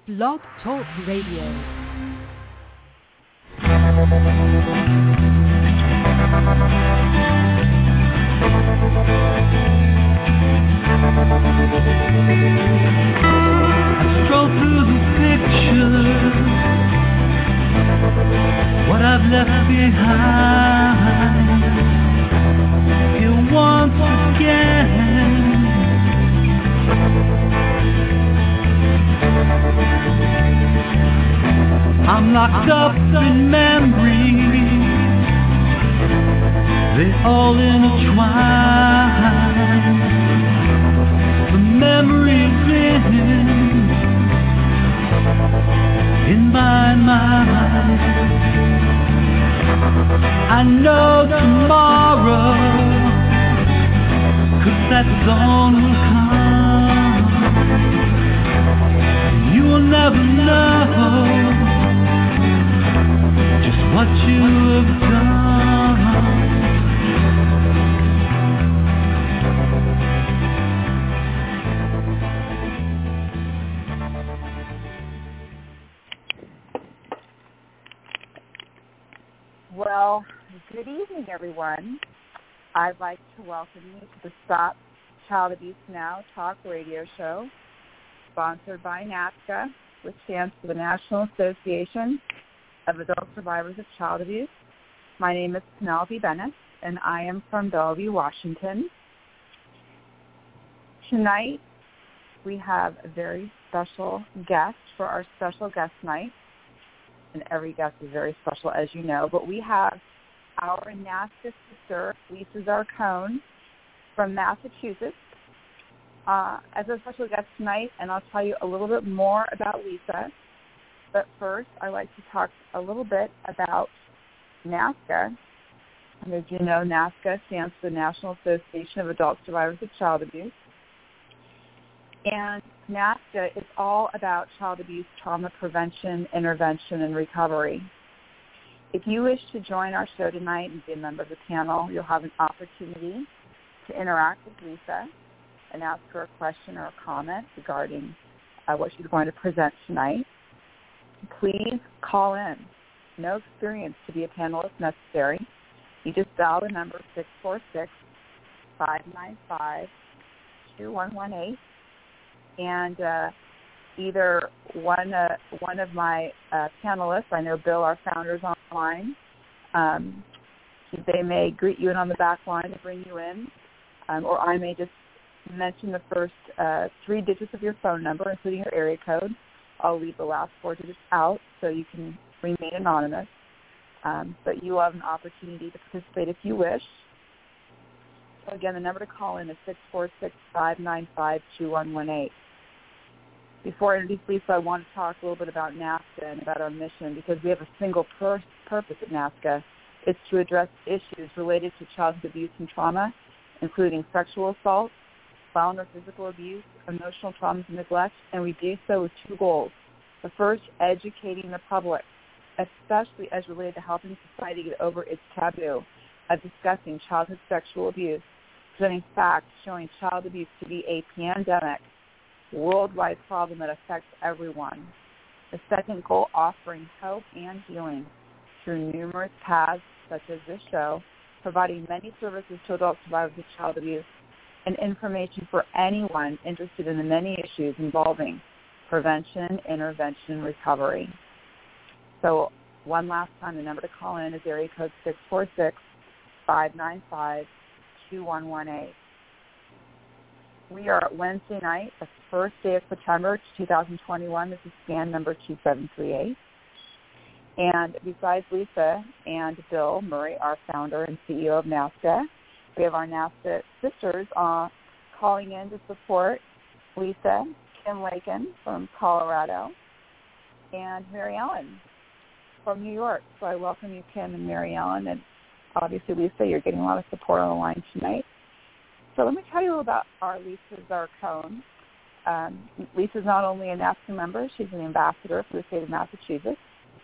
Blog Talk Radio. Stroll through the pictures, what I've left behind. Here once again, I'm locked up in memories, they all intertwine. The memories in my mind. I know tomorrow, 'cause that dawn will come. You will never know just what you have done. Well, good evening, everyone. I'd like to welcome you to the Stop Child Abuse Now Talk radio show, sponsored by NAASCA, which stands for the National Association of Adult Survivors of Child Abuse. My name is Penelope Bennett, and I am from Bellevue, Washington. Tonight, we have a very special guest for our special guest night. And every guest is very special, as you know. But we have our NAASCA sister, Lisa Zarcone, from Massachusetts, as a special guest tonight, and I'll tell you a little bit more about Lisa. But first, I'd like to talk a little bit about NAASCA. And as you know, NAASCA stands for the National Association of Adult Survivors of Child Abuse. And NAASCA is all about child abuse, trauma prevention, intervention, and recovery. If you wish to join our show tonight and be a member of the panel, you'll have an opportunity to interact with Lisa and ask her a question or a comment regarding what she's going to present tonight. Please call in. No experience to be a panelist necessary. You just dial the number 646-595-2118. And either one of my panelists, I know Bill, our founder, is online. They may greet you in on the back line to bring you in, or I may just mention the first 3 digits of your phone number, including your area code. I'll leave the last 4 digits out so you can remain anonymous. But you will have an opportunity to participate if you wish. So again, the number to call in is 646-595-2118. Before I introduce Lisa, I want to talk a little bit about NAASCA and about our mission, because we have a single purpose at NAASCA. It's to address issues related to childhood abuse and trauma, including sexual assault, violent or physical abuse, emotional traumas and neglect, and we do so with 2 goals. The first, educating the public, especially as related to helping society get over its taboo of discussing childhood sexual abuse, presenting facts showing child abuse to be a pandemic, worldwide problem that affects everyone. The second goal, offering hope and healing through numerous paths, such as this show, providing many services to adult survivors of child abuse and information for anyone interested in the many issues involving prevention, intervention, and recovery. So one last time, the number to call in is area code 646-595-2118. We are at Wednesday night, the first day of September 2021. This is scan number 2738. And besides Lisa and Bill Murray, our founder and CEO of NAASCA, we have our NAASCA sisters calling in to support Lisa, Kim Lakin from Colorado, and Mary Ellen from New York. So I welcome you, Kim and Mary Ellen. And obviously, Lisa, you're getting a lot of support on the line tonight. So let me tell you about our Lisa Zarcone. Lisa's not only a NAASCA member, she's an ambassador for the state of Massachusetts.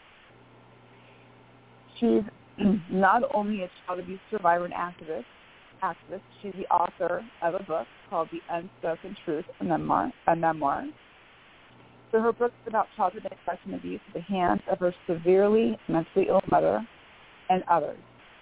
She's not only a child abuse survivor and activist, she's the author of a book called The Unspoken Truth, a memoir. So her book is about childhood neglect and abuse at the hands of her severely mentally ill mother and others.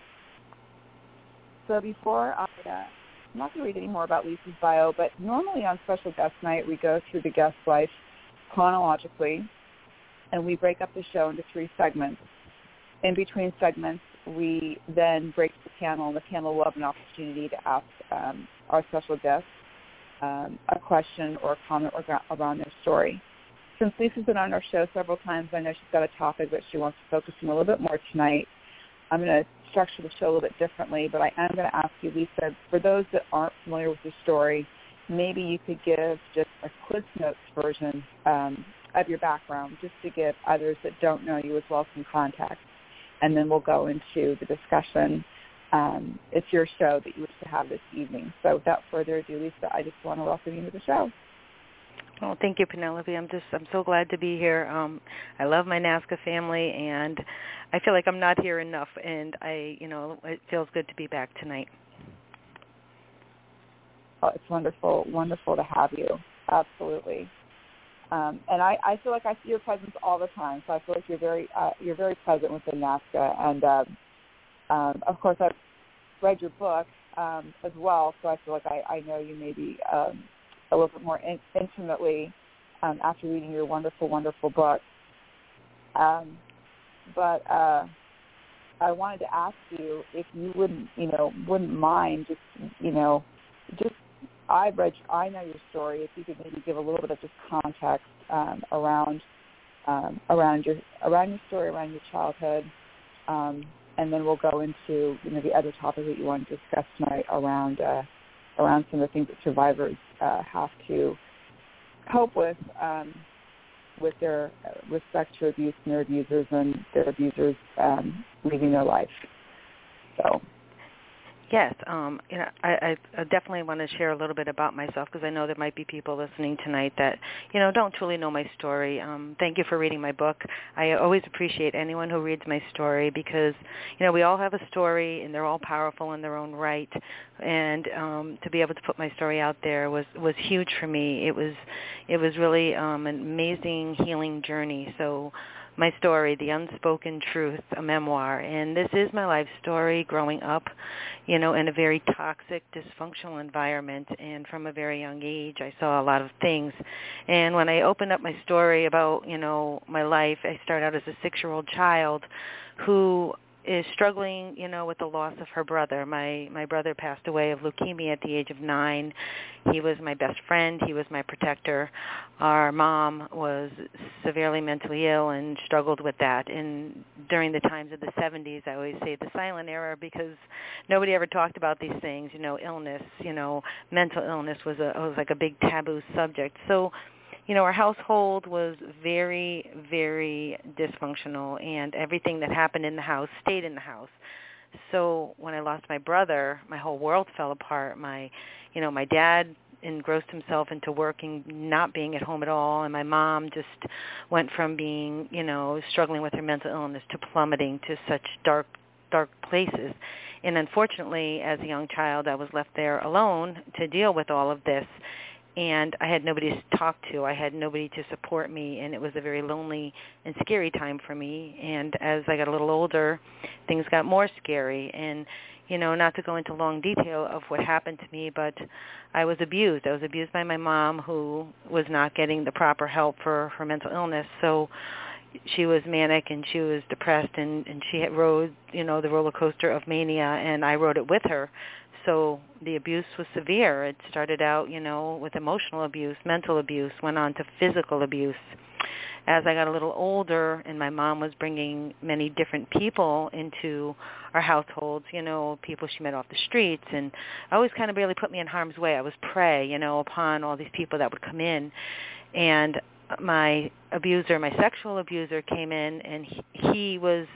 So before I'm not going to read any more about Lisa's bio, but normally on Special Guest Night we go through the guest's life chronologically, and we break up the show into 3 segments. In between segments, we then break the panel, and the panel will have an opportunity to ask our special guest a question or a comment around their story. Since Lisa's been on our show several times, I know she's got a topic that she wants to focus on a little bit more tonight. I'm going to structure the show a little bit differently, but I am going to ask you, Lisa, for those that aren't familiar with your story, maybe you could give just a Cliff Notes version of your background, just to give others that don't know you as well some context, and then we'll go into the discussion. It's your show that you wish to have this evening. So without further ado, Lisa, I just want to welcome you to the show. Well, thank you, Penelope. I'm so glad to be here. I love my NAASCA family, and I feel like I'm not here enough, and it feels good to be back tonight. Oh, it's wonderful to have you. Absolutely. And I feel like I see your presence all the time, so I feel like you're very present within NAASCA. And of course, I've read your book as well, so I feel like I know you maybe a little bit more intimately after reading your wonderful, wonderful book. But I wanted to ask you if you wouldn't mind I know your story. If you could maybe give a little bit of just context around your story, around your childhood, and then we'll go into the other topic that you want to discuss tonight around some of the things that survivors have to cope with their respect to abuse and their abusers, and their abusers leaving their life. So. Yes, I definitely want to share a little bit about myself, because I know there might be people listening tonight that, don't truly know my story. Thank you for reading my book. I always appreciate anyone who reads my story, because, we all have a story, and they're all powerful in their own right. And to be able to put my story out there was huge for me. It was really an amazing healing journey. So my story, The Unspoken Truth, a memoir. And this is my life story growing up, in a very toxic, dysfunctional environment. And from a very young age, I saw a lot of things. And when I opened up my story about, my life, I started out as a 6-year-old child who is struggling, with the loss of her brother. My brother passed away of leukemia at the age of 9. He was my best friend. He was my protector. Our mom was severely mentally ill and struggled with that. And during the times of the 70s, I always say the silent era, because nobody ever talked about these things. Illness, mental illness was like a big taboo subject. So, our household was very, very dysfunctional, and everything that happened in the house stayed in the house. So when I lost my brother, my whole world fell apart. My dad engrossed himself into working, not being at home at all, and my mom just went from being, struggling with her mental illness to plummeting to such dark places. And unfortunately, as a young child, I was left there alone to deal with all of this. And I had nobody to talk to. I had nobody to support me, and it was a very lonely and scary time for me. And as I got a little older, things got more scary. And, not to go into long detail of what happened to me, but I was abused. I was abused by my mom, who was not getting the proper help for her mental illness. So she was manic, and she was depressed, and she had rode, the roller coaster of mania, and I rode it with her. So the abuse was severe. It started out, with emotional abuse, mental abuse, went on to physical abuse. As I got a little older, and my mom was bringing many different people into our households, people she met off the streets, and always kind of really put me in harm's way. I was prey, upon all these people that would come in. And my sexual abuser came in, and he was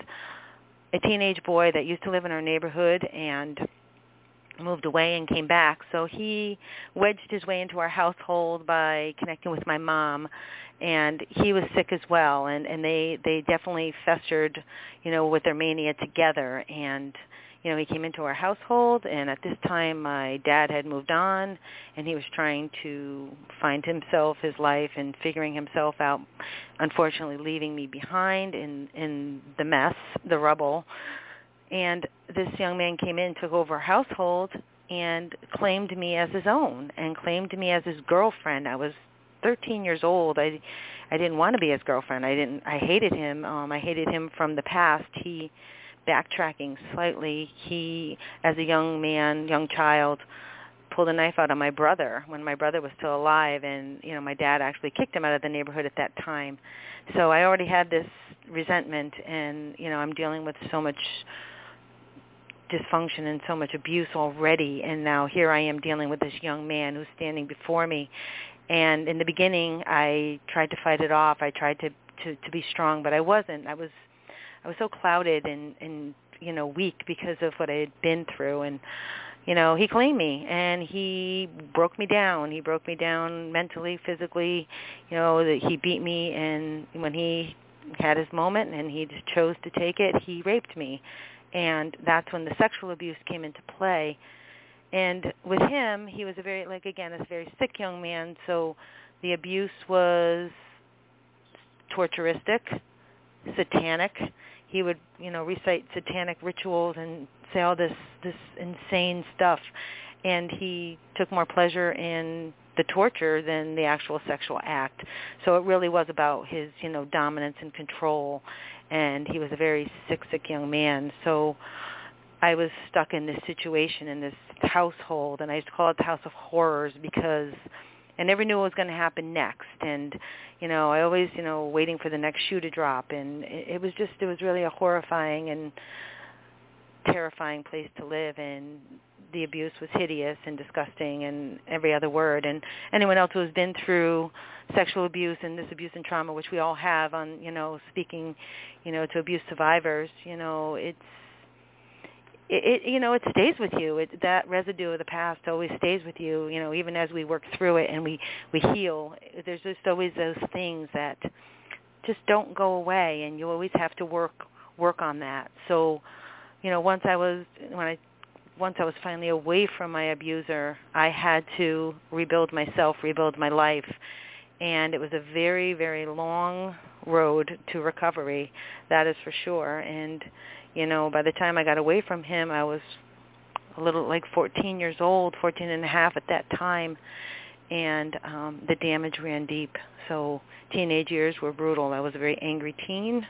a teenage boy that used to live in our neighborhood and moved away and came back. So he wedged his way into our household by connecting with my mom, and he was sick as well, and they definitely festered, with their mania together. And, he came into our household, and at this time my dad had moved on, and he was trying to find himself, his life, and figuring himself out, unfortunately leaving me behind in the mess, the rubble. And this young man came in, took over our household, and claimed me as his own, and claimed me as his girlfriend. I was 13 years old. I didn't want to be his girlfriend. I hated him. I hated him from the past. Backtracking slightly, he, as a young child, pulled a knife out on my brother when my brother was still alive, and my dad actually kicked him out of the neighborhood at that time. So I already had this resentment, and I'm dealing with so much dysfunction and so much abuse already, and now here I am dealing with this young man who's standing before me. And in the beginning, I tried to fight it off. I tried to be strong, but I wasn't. I was so clouded and weak because of what I had been through. And he claimed me, and he broke me down. He broke me down mentally, physically. That he beat me, and when he had his moment and he just chose to take it, he raped me. And that's when the sexual abuse came into play. And with him, he was a very sick young man, so the abuse was torturistic, satanic. He would, recite satanic rituals and say all this insane stuff, and he took more pleasure in the torture than the actual sexual act. So it really was about his, dominance and control, and he was a very sick young man. So I was stuck in this situation, in this household, and I used to call it the House of Horrors because I never knew what was going to happen next. And, I always, waiting for the next shoe to drop. And it was really a horrifying and terrifying place to live. And the abuse was hideous and disgusting and every other word. And anyone else who has been through sexual abuse and this abuse and trauma, which we all have on, speaking, to abuse survivors, it stays with you. That residue of the past always stays with you, even as we work through it and we heal. There's just always those things that just don't go away, and you always have to work on that. So, once I was finally away from my abuser, I had to rebuild myself, rebuild my life. And it was a very, very long road to recovery, that is for sure. And by the time I got away from him, I was a little like 14 years old, 14 and a half at that time, and the damage ran deep. So teenage years were brutal. I was a very angry teen,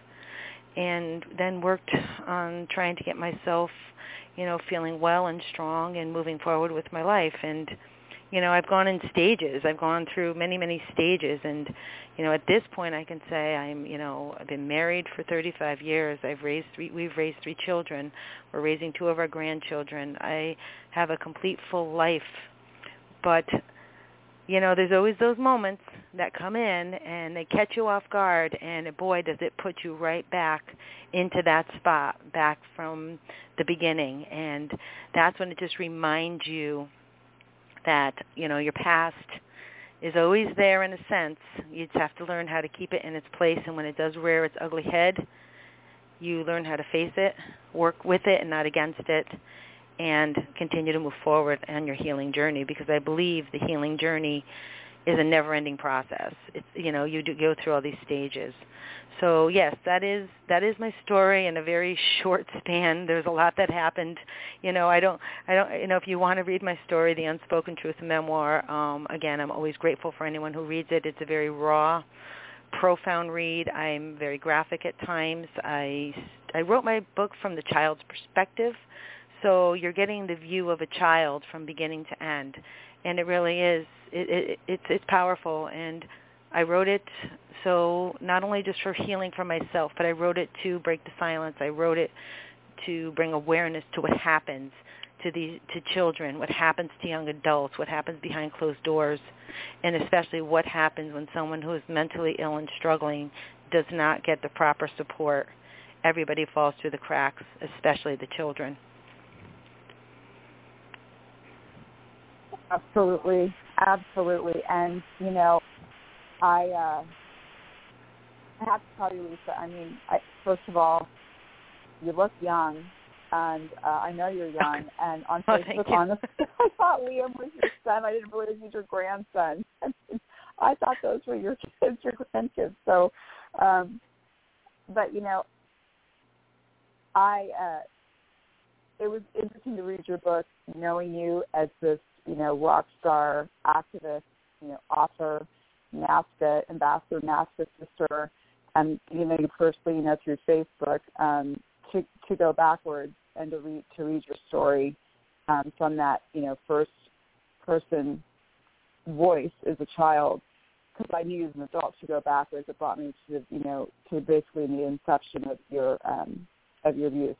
and then worked on trying to get myself, feeling well and strong and moving forward with my life. And I've gone in stages. I've gone through many, many stages, and at this point I can say I've been married for 35 years. We've raised 3 children. We're raising 2 of our grandchildren. I have a complete full life. But there's always those moments that come in and they catch you off guard, and boy, does it put you right back into that spot, back from the beginning. And that's when it just reminds you that, your past is always there in a sense. You just have to learn how to keep it in its place, and when it does rear its ugly head, you learn how to face it, work with it and not against it, and continue to move forward on your healing journey, because I believe the healing journey is a never-ending process. It's, you do go through all these stages. So yes, that is my story in a very short span. There's a lot that happened. I don't. If you want to read my story, The Unspoken Truth Memoir, again, I'm always grateful for anyone who reads it. It's a very raw, profound read. I'm very graphic at times. I wrote my book from the child's perspective, so you're getting the view of a child from beginning to end, and it really is. It's powerful, and I wrote it so not only just for healing for myself, but I wrote it to break the silence. I wrote it to bring awareness to what happens to children, what happens to young adults, what happens behind closed doors, and especially what happens when someone who is mentally ill and struggling does not get the proper support. Everybody falls through the cracks, especially the children. Absolutely. And, I have to tell you, Lisa, first of all, you look young, and I know you're young. And on Oh, Facebook, honestly, I thought Liam was your son. I didn't realize he was your grandson. I thought those were your kids, your grandkids. So, but you know, it was interesting to read your book, knowing you as this, you know, rock star activist, you know, author, NAASCA ambassador, NAASCA sister, and you know, you personally, you know, through Facebook, to go backwards and to read your story from that, you know, first person voice as a child. Because I knew as an adult to go backwards, it brought me to, you know, to basically the inception of your views.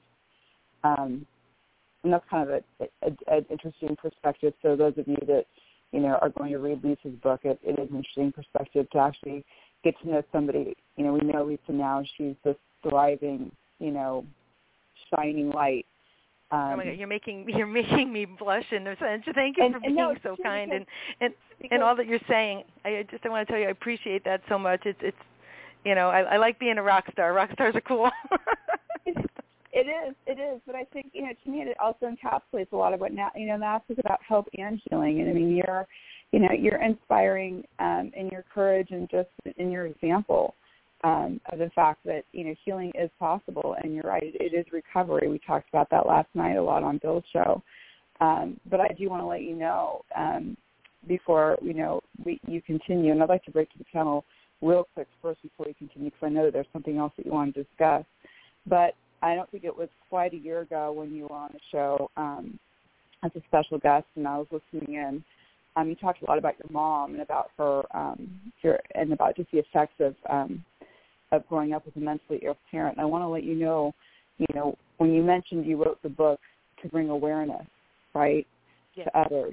And that's kind of an interesting perspective. So those of you that, you know, are going to read Lisa's book, it is an interesting perspective to actually get to know somebody. You know, we know Lisa now, she's this thriving, you know, shining light. Oh my God, you're making me blush, and thank you for being so kind and all that you're saying. I want to tell you, I appreciate that so much. It's you know, I like being a rock star. Rock stars are cool. It is. But I think, you know, to me, it also encapsulates a lot of what NAASCA is about, hope and healing. And I mean, you're inspiring in your courage and just in your example of the fact that, you know, healing is possible. And you're right, it is recovery. We talked about that last night a lot on Bill's show. But I do want to let you know before, you know, you continue, and I'd like to break to the panel real quick first before you continue, because I know that there's something else that you want to discuss. But I don't think it was quite a year ago when you were on the show as a special guest, and I was listening in. You talked a lot about your mom and about her, and about just the effects of growing up with a mentally ill parent. And I want to let you know, when you mentioned you wrote the book to bring awareness, right, to others.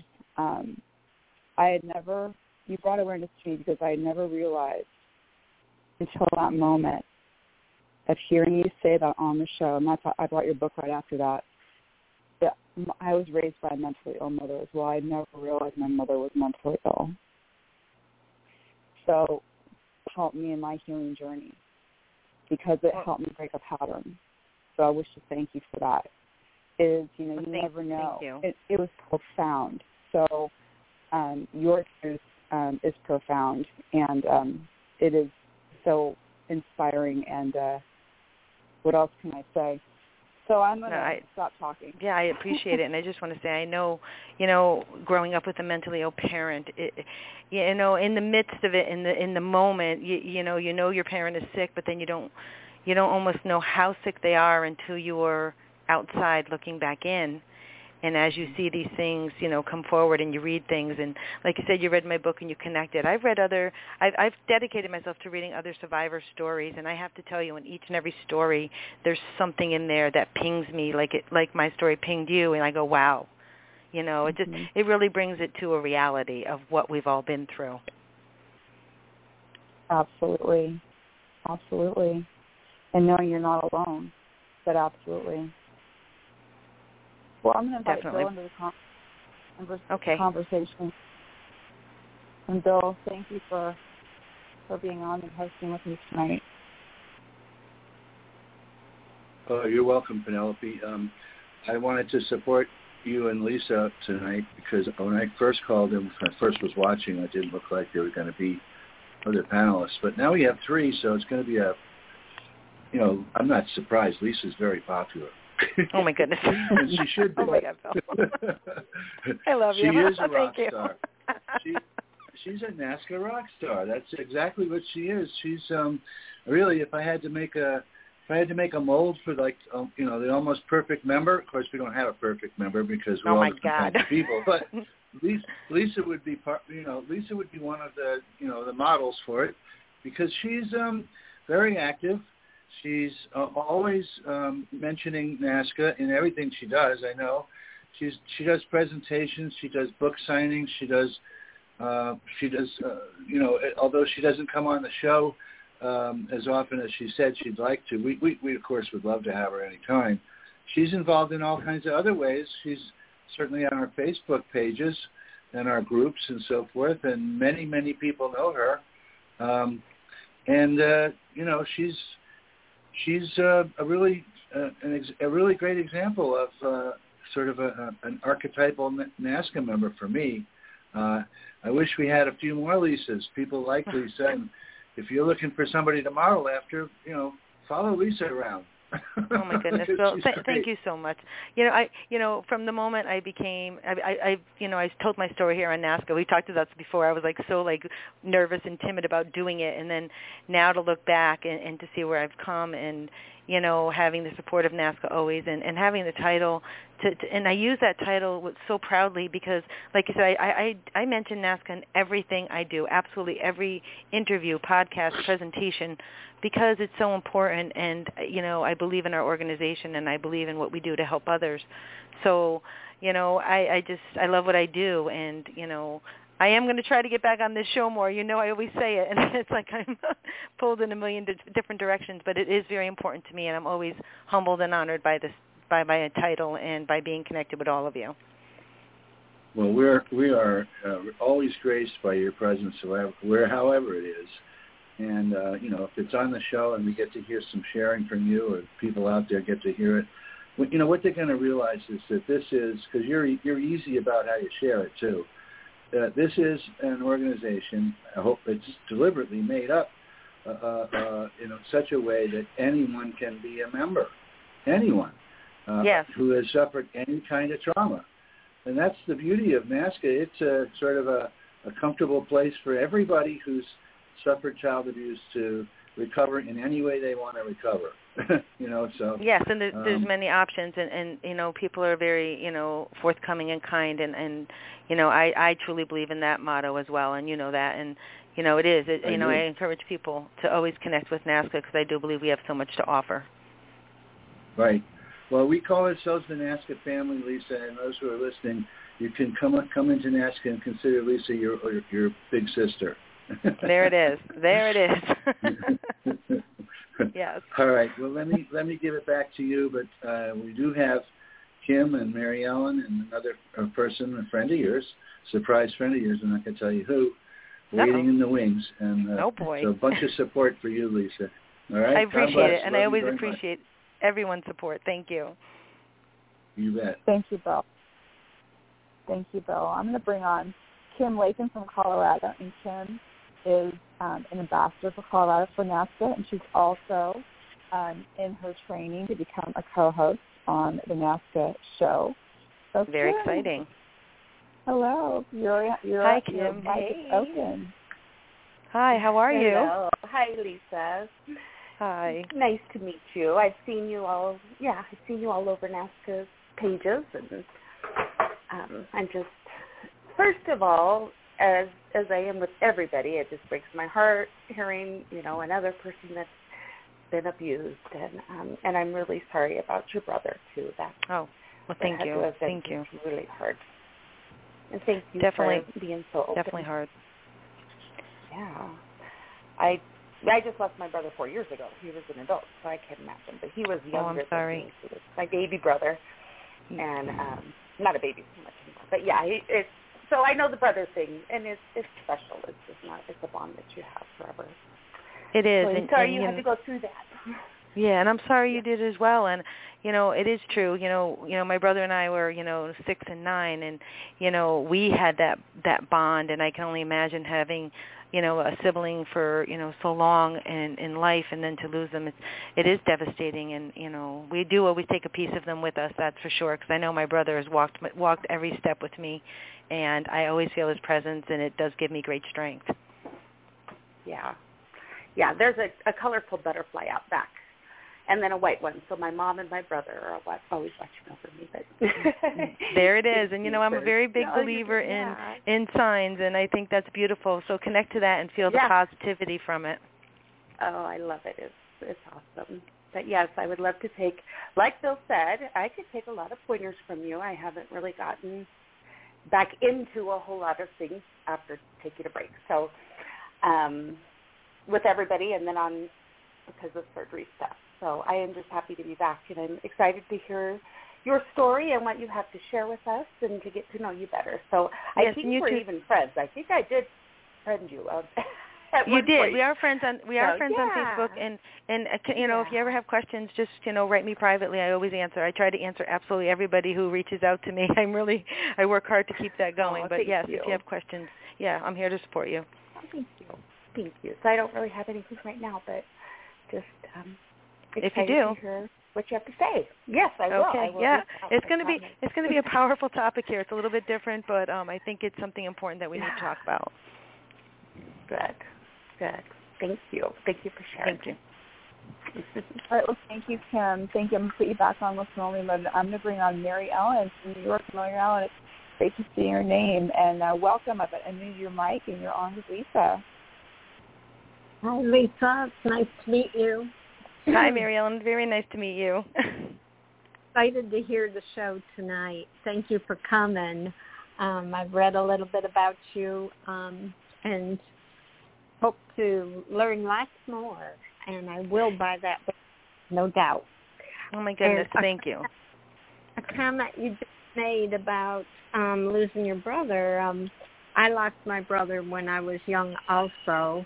You brought awareness to me because I had never realized until that moment of hearing you say that on the show, and I brought your book right after that I was raised by a mentally ill mother as well. I never realized my mother was mentally ill. So it helped me in my healing journey because it helped me break a pattern. So I wish to thank you for that. You never know. It was profound. So your truth is profound, and it is so inspiring. And what else can I say? So I'm going to stop talking. Yeah, I appreciate it. And I just want to say, I know, growing up with a mentally ill parent, in the midst of it, in the moment, you know your parent is sick, but then you don't almost know how sick they are until you are outside looking back in. And as you see these things, come forward and you read things, and like you said, you read my book and you connected. I've dedicated myself to reading other survivor stories, and I have to tell you, in each and every story, there's something in there that pings me, like my story pinged you, and I go, wow. It really brings it to a reality of what we've all been through. Absolutely. Absolutely. And knowing you're not alone, but absolutely. Well, I'm going to invite Bill into the conversation. And Bill, thank you for being on and hosting with me tonight. You're welcome, Penelope. I wanted to support you and Lisa tonight because when I first called in, when I first was watching, it didn't look like there were going to be other panelists. But now we have three, so it's going to be I'm not surprised. Lisa's very popular. Oh, my goodness. And she should be. Oh, my God, Bill. I love you. She is a rock Thank star. She's a NAASCA rock star. That's exactly what she is. She's really, if I had to make a mold for the almost perfect member. Of course, we don't have a perfect member because we're all different kinds of people. But Lisa would be Lisa would be one of the the models for it because she's very active. She's always mentioning NAASCA in everything she does. I know she does presentations, she does book signings, she does although she doesn't come on the show as often as she said she'd like to. We of course would love to have her anytime. She's involved in all kinds of other ways. She's certainly on our Facebook pages and our groups and so forth, and many people know her. she's a really great example of sort of an archetypal NASCA member for me. I wish we had a few more Lisas, people like Lisa. And if you're looking for somebody to model after, follow Lisa around. Oh my goodness! Well, thank you so much. From the moment I became, I told my story here on NASCA. We talked about this before. I was so nervous and timid about doing it, and then now to look back and to see where I've come, and having the support of NASCA always, and having the title, and I use that title so proudly because, like you said, I mention NASCA in everything I do, absolutely every interview, podcast, presentation, because it's so important, and I believe in our organization, and I believe in what we do to help others. So I love what I do, and I am going to try to get back on this show more. I always say it, and it's like I'm pulled in a million different directions, but it is very important to me, and I'm always humbled and honored by my title and by being connected with all of you. Well, we are always graced by your presence, however it is. And, if it's on the show and we get to hear some sharing from you, or people out there get to hear it, what they're going to realize is that this is, because you're easy about how you share it, too. This is an organization, I hope it's deliberately made up in such a way that anyone can be a member, anyone who has suffered any kind of trauma. And that's the beauty of NASCA. It's a sort of a comfortable place for everybody who's suffered child abuse to recover in any way they want to recover. So yes, and there's many options, and people are very forthcoming and kind, and I truly believe in that motto as well, and that, and it is. I encourage people to always connect with NASCA because I do believe we have so much to offer. Right. Well, we call ourselves the NASCA family, Lisa, and those who are listening, you can come into NASCA and consider Lisa your big sister. There it is. Yes. All right. Well, let me give it back to you. But we do have Kim and Mary Ellen and another person, a friend of yours, surprise friend of yours, I'm not going to tell you who, waiting in the wings. And oh boy. So a bunch of support for you, Lisa. All right. I appreciate it, and I always appreciate everyone's support. Thank you. You bet. Thank you, Bill. I'm going to bring on Kim Latham from Colorado, and Kim is an ambassador for Colorado for NASCA, and she's also in her training to become a co-host on the NASCA show. So very Kim, exciting. Hello. Hi, Kim. Your mic is open. Hi, how are you? Hello. Hi, Lisa. Hi. Nice to meet you. I've seen you all over NASCA's pages, and I'm just, first of all, as I am with everybody, it just breaks my heart hearing, another person that's been abused, and I'm really sorry about your brother too. Thank you. Thank you. Really hard, and thank you for being so open. Definitely hard. Yeah, I just lost my brother 4 years ago. He was an adult, so I can't imagine. But he was younger than me. He was my baby brother, and not a baby so much anymore. But yeah, so I know the brother thing, and it's special. It's just not. It's a bond that you have forever. It is. So I'm sorry you had to go through that. Yeah, and I'm sorry you did as well. And it is true. My brother and I were 6 and 9, and we had that bond. And I can only imagine having a sibling for so long in life, and then to lose them, it is devastating. And we do always take a piece of them with us, that's for sure, because I know my brother has walked every step with me, and I always feel his presence, and it does give me great strength. Yeah, there's a colorful butterfly out back, and then a white one. So my mom and my brother are always watching over me. But there it is. And, I'm a very big believer in signs, and I think that's beautiful. So connect to that and feel the positivity from it. Oh, I love it. It's awesome. But, yes, I would love to take, like Bill said, I could take a lot of pointers from you. I haven't really gotten back into a whole lot of things after taking a break. So with everybody, and then on because of surgery stuff. So I am just happy to be back, and I'm excited to hear your story and what you have to share with us and to get to know you better. So I think we're even friends. I think I did friend you. You did. point. We are friends on Facebook, and you know, if you ever have questions, just write me privately. I always answer. I try to answer absolutely everybody who reaches out to me. I work hard to keep that going. But yes, if you have questions, I'm here to support you. Oh, thank you. So I don't really have anything right now, but just if you do, to hear what you have to say. Yes, I will. Okay. I will. Yeah, it's going to be a powerful topic here. It's a little bit different, but I think it's something important that we need to talk about. Good. Thank you. Thank you for sharing. Thank you. All right, well, thank you, Kim. Thank you. I'm going to put you back on Listen Only Mode. I'm going to bring on Mary Ellen from New York. Mary Ellen, it's great to see your name. And welcome. I've unmuted your mic, and you're on with Lisa. Hi, Lisa. It's nice to meet you. Hi, Mary Ellen. Very nice to meet you. Excited to hear the show tonight. Thank you for coming. I've read a little bit about you and hope to learn lots more, and I will buy that book, no doubt. Oh, my goodness. Thank you. A comment you just made about losing your brother. I lost my brother when I was young also,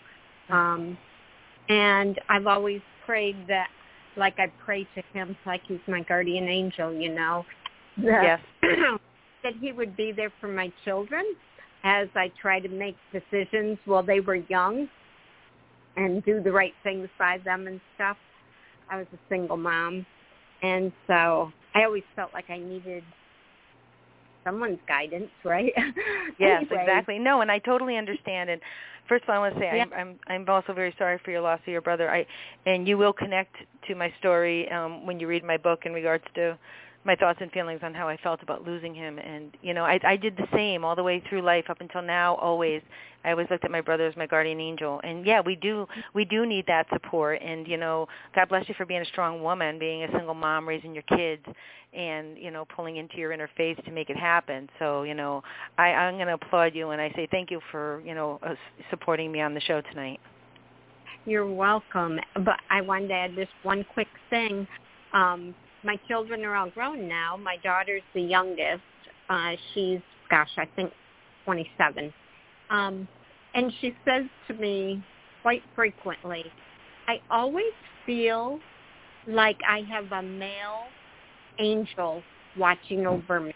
and I've always prayed that, like I pray to him like he's my guardian angel, Yes. that he would be there for my children as I try to make decisions while they were young and do the right things by them and stuff. I was a single mom, and so I always felt like I needed someone's guidance, right? Yes, Anyway. exactly. No, and I totally understand. And first of all, I want to say I'm also very sorry for your loss of your brother. And you will connect to my story when you read my book in regards to my thoughts and feelings on how I felt about losing him. And, I did the same all the way through life up until now, always. I always looked at my brother as my guardian angel. And, we do need that support. And, God bless you for being a strong woman, being a single mom, raising your kids, and, pulling into your inner faith to make it happen. So, I'm going to applaud you, and I say thank you for, supporting me on the show tonight. You're welcome. But I wanted to add just one quick thing. My children are all grown now. My daughter's the youngest. She's, I think 27. And she says to me quite frequently, I always feel like I have a male angel watching over me.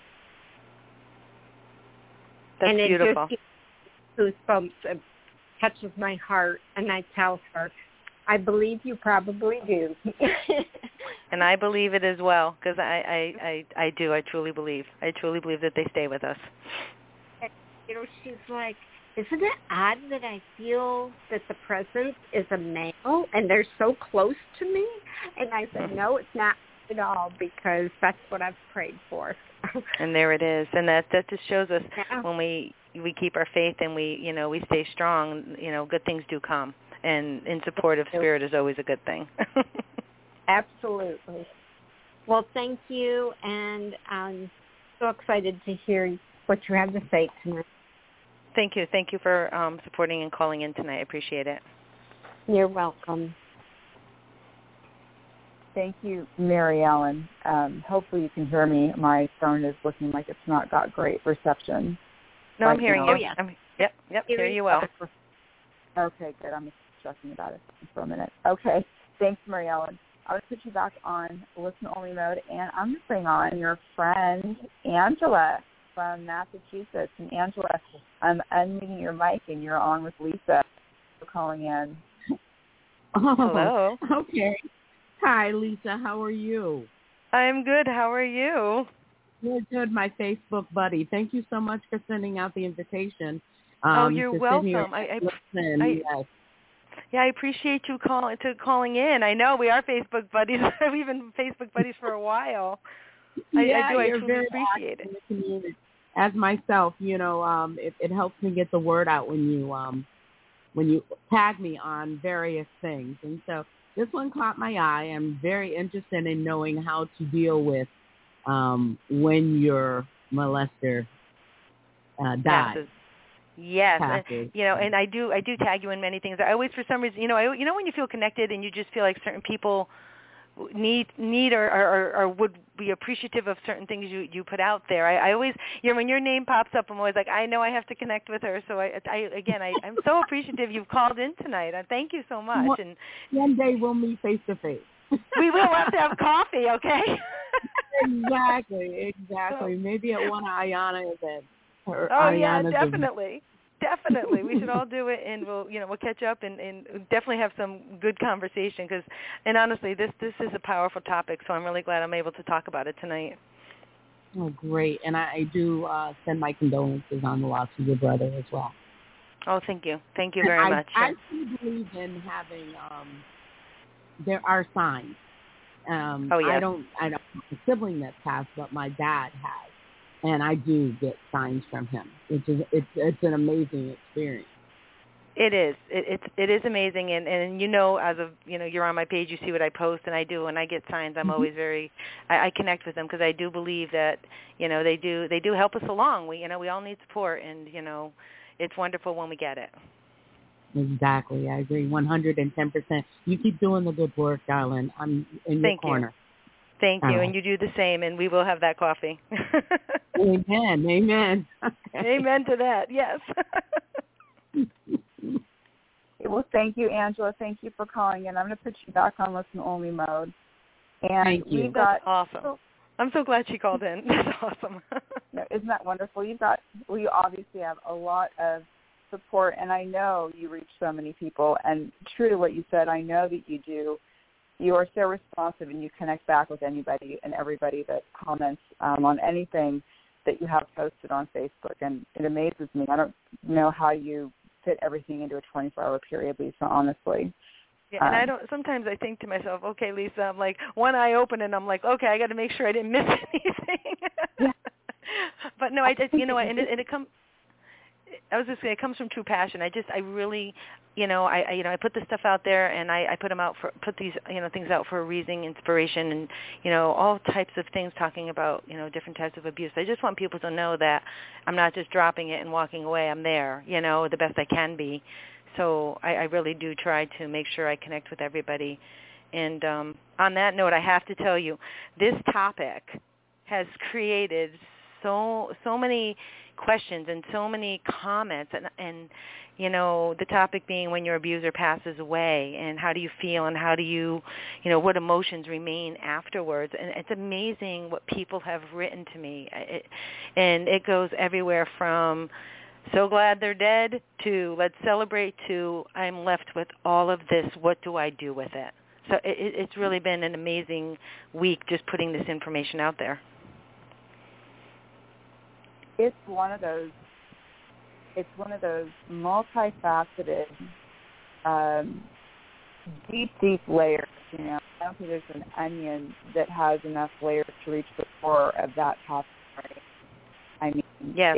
That's and beautiful. It just gives goosebumps. It touches my heart, and I tell her, I believe you probably do. And I believe it as well, because I do. I truly believe. I truly believe that they stay with us. And, she's like, isn't it odd that I feel that the presence is a male and they're so close to me? And I said, no, it's not at all, because that's what I've prayed for. And there it is. And that just shows us when we keep our faith and we stay strong, good things do come. And in supportive spirit is always a good thing. Absolutely. Well, thank you, and I'm so excited to hear what you have to say tonight. Thank you. Thank you for supporting and calling in tonight. I appreciate it. You're welcome. Thank you, Mary Ellen. Hopefully you can hear me. My phone is looking like it's not got great reception. No, I'm hearing you. Oh, yeah. Yep, hear you well. Okay, good. I'm stressing about it for a minute. Okay, thanks, Mary Ellen. I would put you back on Listen Only Mode, and I'm going to bring on your friend, Angela, from Massachusetts. And Angela, I'm unmuting your mic, and you're on with Lisa for calling in. Oh, hello. Okay. Hi, Lisa. How are you? I'm good. How are you? Good, my Facebook buddy. Thank you so much for sending out the invitation. You're welcome. I appreciate you calling in. I know we are Facebook buddies. We've been Facebook buddies for a while. I truly appreciate it. As myself, it helps me get the word out when you tag me on various things. And so this one caught my eye. I'm very interested in knowing how to deal with when your molester dies. Yes, and I do tag you in many things. I always, for some reason, when you feel connected and you just feel like certain people need or would be appreciative of certain things you put out there. I always, when your name pops up, I'm always like, I know I have to connect with her. So I'm so appreciative you've called in tonight. Thank you so much. And one day we'll meet face to face. We will have to have coffee, okay? Exactly. Maybe at one of Ayana events. Ayana's definitely. Definitely, we should all do it, and we'll catch up and definitely have some good conversation. And honestly, this is a powerful topic, so I'm really glad I'm able to talk about it tonight. Oh, great! And I do send my condolences on the loss of your brother as well. Oh, thank you very much. I do believe in having. There are signs. Yes. I don't have a sibling that passed, but my dad has. And I do get signs from him. It's an amazing experience. It is. It is amazing, and as of you're on my page, you see what I post, and I do. When I get signs, I'm always I connect with them because I do believe that they do help us along. We all need support, and it's wonderful when we get it. Exactly, I agree 110%. You keep doing the good work, darling. I'm in your corner. Thank you, and you do the same, and we will have that coffee. Amen. Okay. Amen to that, yes. Well, thank you, Angela. Thank you for calling in. I'm going to put you back on listen-only mode. And thank you. That's awesome. I'm so glad she called in. That's awesome. Isn't that wonderful? You obviously have a lot of support, and I know you reach so many people. And true to what you said, I know that you do. You are so responsive, and you connect back with anybody and everybody that comments on anything that you have posted on Facebook, and it amazes me. I don't know how you fit everything into a 24-hour period, Lisa, honestly. Yeah, and sometimes I think to myself, okay, Lisa, I'm like, one eye open, and I'm like, okay, I got to make sure I didn't miss anything. Yeah. But no, it comes. I was just saying, it comes from true passion. I really, I put this stuff out there, and I put these, things out for a reason, inspiration, and, all types of things talking about, different types of abuse. I just want people to know that I'm not just dropping it and walking away. I'm there, the best I can be. So I really do try to make sure I connect with everybody. And on that note, I have to tell you, this topic has created so many questions and so many comments, and the topic being when your abuser passes away, and how do you feel, and how do you what emotions remain afterwards. And it's amazing what people have written to me, and it goes everywhere from so glad they're dead to let's celebrate to I'm left with all of this, what do I do with it? So it's really been an amazing week just putting this information out there. It's one of those multifaceted, deep layers. I don't think there's an onion that has enough layers to reach the core of that topic. Right? I mean, yes.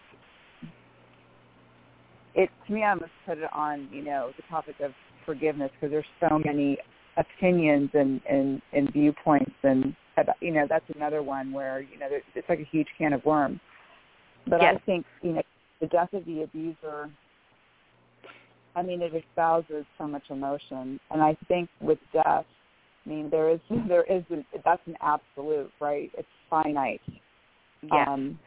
To me, I must put it on, the topic of forgiveness, because there's so many opinions and viewpoints, and that's another one where it's like a huge can of worms. But yes. I think, the death of the abuser, it espouses so much emotion. And I think with death, that's an absolute, right? It's finite. Yes.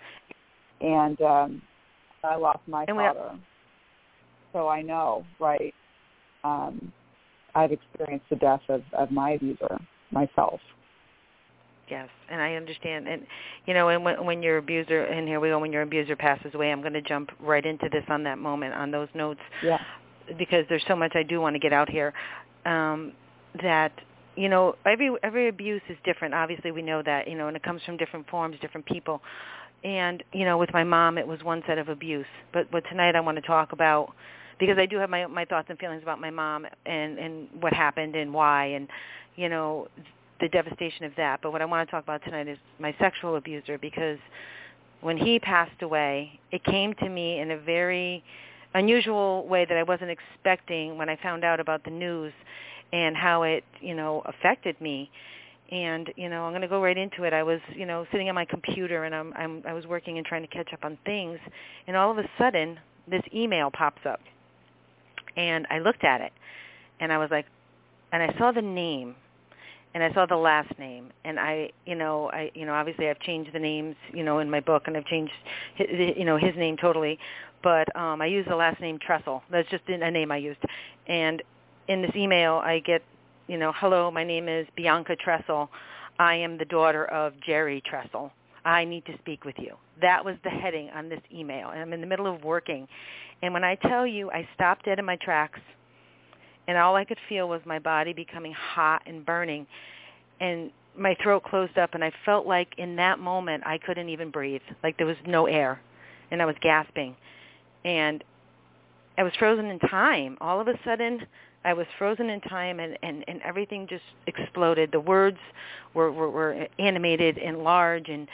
I lost my father. So I know, right? I've experienced the death of my abuser myself. Yes, and I understand. And, and when your abuser, and here we go, when your abuser passes away, I'm going to jump right into this on that moment, on those notes, because there's so much I do want to get out here, that, every abuse is different. Obviously, we know that, and it comes from different forms, different people. And, with my mom, it was one set of abuse. But tonight I want to talk about, because I do have my thoughts and feelings about my mom and what happened and why, and, the devastation of that. But what I want to talk about tonight is my sexual abuser, because when he passed away, it came to me in a very unusual way that I wasn't expecting when I found out about the news and how it, affected me. And, I'm going to go right into it. I was, sitting on my computer, and I was working and trying to catch up on things, and all of a sudden this email pops up. And I looked at it, and I was like, and I saw the name. and I saw the last name, and obviously I've changed the names, in my book, and I've changed, his name totally, but I used the last name Tressel. That's just a name I used. And in this email, I get, hello, my name is Bianca Tressel. I am the daughter of Jerry Tressel. I need to speak with you. That was the heading on this email, and I'm in the middle of working. And when I tell you, I stopped dead in my tracks, and all I could feel was my body becoming hot and burning, and my throat closed up, and I felt like in that moment I couldn't even breathe, like there was no air, and I was gasping. And I was frozen in time. All of a sudden, I was frozen in time, and everything just exploded. The words were animated and large, and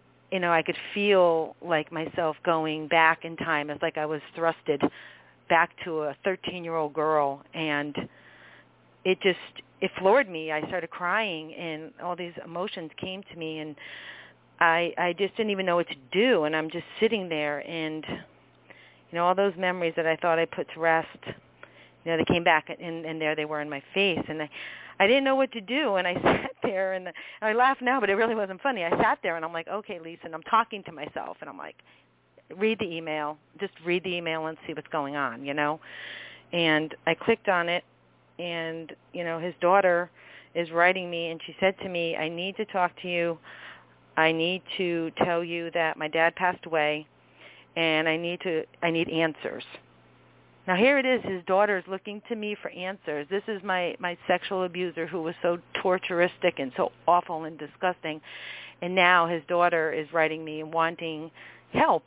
I could feel like myself going back in time. It's like I was thrusted back to a 13-year-old girl, and it floored me. I started crying, and all these emotions came to me, and I just didn't even know what to do, and I'm just sitting there, and all those memories that I thought I put to rest, they came back, and there they were in my face, and I didn't know what to do, and I sat there, and I laugh now, but it really wasn't funny. I sat there, and I'm like, okay, Lisa, and I'm talking to myself, and I'm like, read the email, just read the email and see what's going on, And I clicked on it, and, his daughter is writing me, and she said to me, I need to talk to you. I need to tell you that my dad passed away, and I need answers. Now here it is, his daughter is looking to me for answers. This is my sexual abuser who was so torturistic and so awful and disgusting, and now his daughter is writing me and wanting help.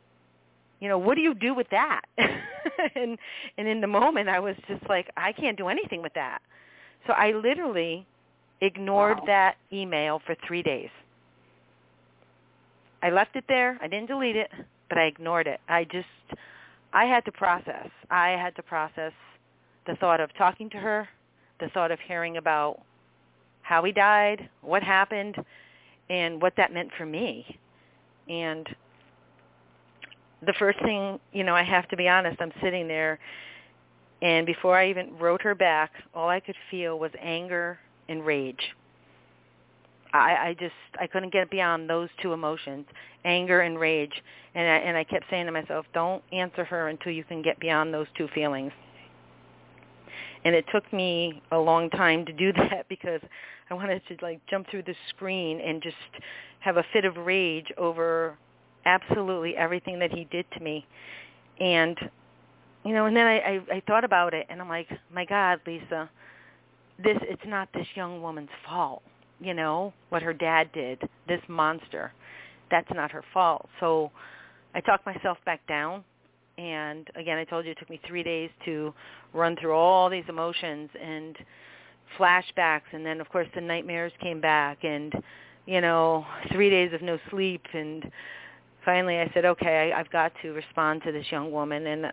What do you do with that? and in the moment, I was just like, I can't do anything with that. So I literally ignored that email for 3 days. I left it there. I didn't delete it, but I ignored it. I had to process. I had to process the thought of talking to her, the thought of hearing about how he died, what happened, and what that meant for me. And the first thing, I have to be honest, I'm sitting there, and before I even wrote her back, all I could feel was anger and rage. I couldn't get beyond those two emotions, anger and rage, and I kept saying to myself, don't answer her until you can get beyond those two feelings. And it took me a long time to do that because I wanted to jump through the screen and just have a fit of rage over absolutely everything that he did to me. And, and then I thought about it, and I'm like, my God, Lisa, it's not this young woman's fault, what her dad did, this monster. That's not her fault. So I talked myself back down, and again, I told you it took me 3 days to run through all these emotions and flashbacks, and then, of course, the nightmares came back, and, 3 days of no sleep, and finally I said, okay, I've got to respond to this young woman. And,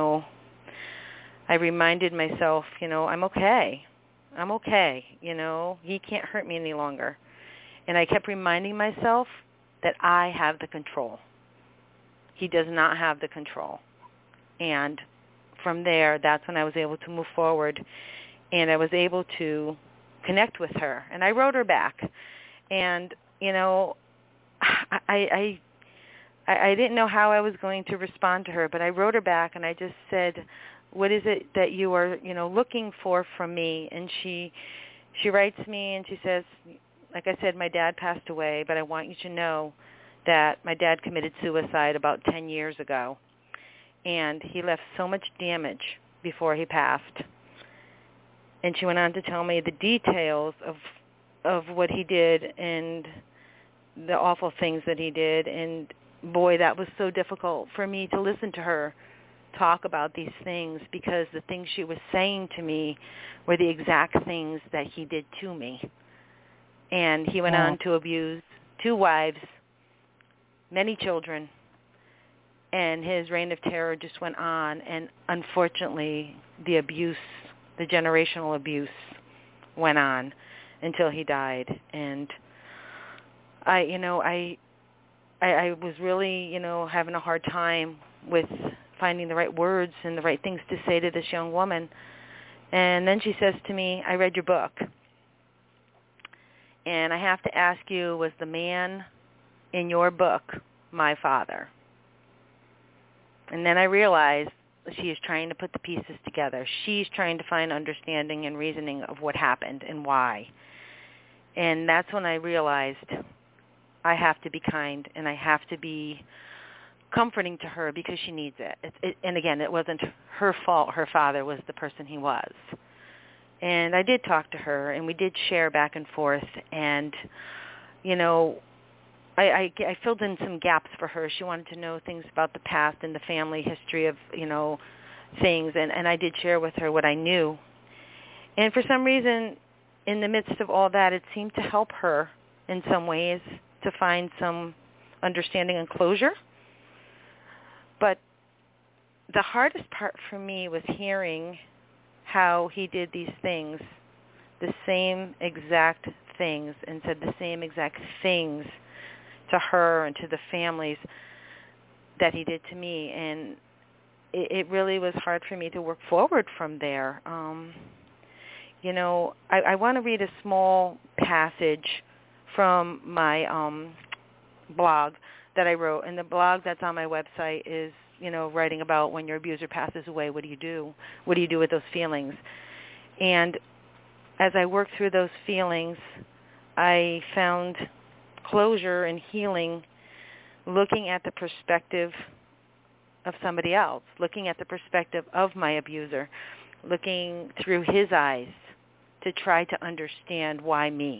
I reminded myself, I'm okay. I'm okay. He can't hurt me any longer. And I kept reminding myself that I have the control. He does not have the control. And from there, that's when I was able to move forward, and I was able to connect with her. And I wrote her back. And, I didn't know how I was going to respond to her, but I wrote her back, and I just said, what is it that you are, looking for from me? And she writes me, and she says, like I said, my dad passed away, but I want you to know that my dad committed suicide about 10 years ago, and he left so much damage before he passed. And she went on to tell me the details of what he did and the awful things that he did, and boy, that was so difficult for me to listen to her talk about these things, because the things she was saying to me were the exact things that he did to me. And he went on to abuse 2 wives, many children, and his reign of terror just went on. And unfortunately, the generational abuse went on until he died. And I was really, having a hard time with finding the right words and the right things to say to this young woman. And then she says to me, I read your book. And I have to ask you, was the man in your book my father? And then I realized she is trying to put the pieces together. She's trying to find understanding and reasoning of what happened and why. And that's when I realized I have to be kind and I have to be comforting to her because she needs it. And again, it wasn't her fault. Her father was the person he was. And I did talk to her, and we did share back and forth. And, you know, I filled in some gaps for her. She wanted to know things about the past and the family history of, you know, things. And I did share with her what I knew. And for some reason, in the midst of all that, it seemed to help her in some ways to find some understanding and closure. But the hardest part for me was hearing how he did these things, the same exact things, and said the same exact things to her and to the families that he did to me. And it really was hard for me to work forward from there. You know, I want to read a small passage from my blog that I wrote. And the blog that's on my website is, you know, writing about when your abuser passes away, what do you do? What do you do with those feelings? And as I worked through those feelings, I found closure and healing looking at the perspective of somebody else, looking at the perspective of my abuser, looking through his eyes to try to understand why me.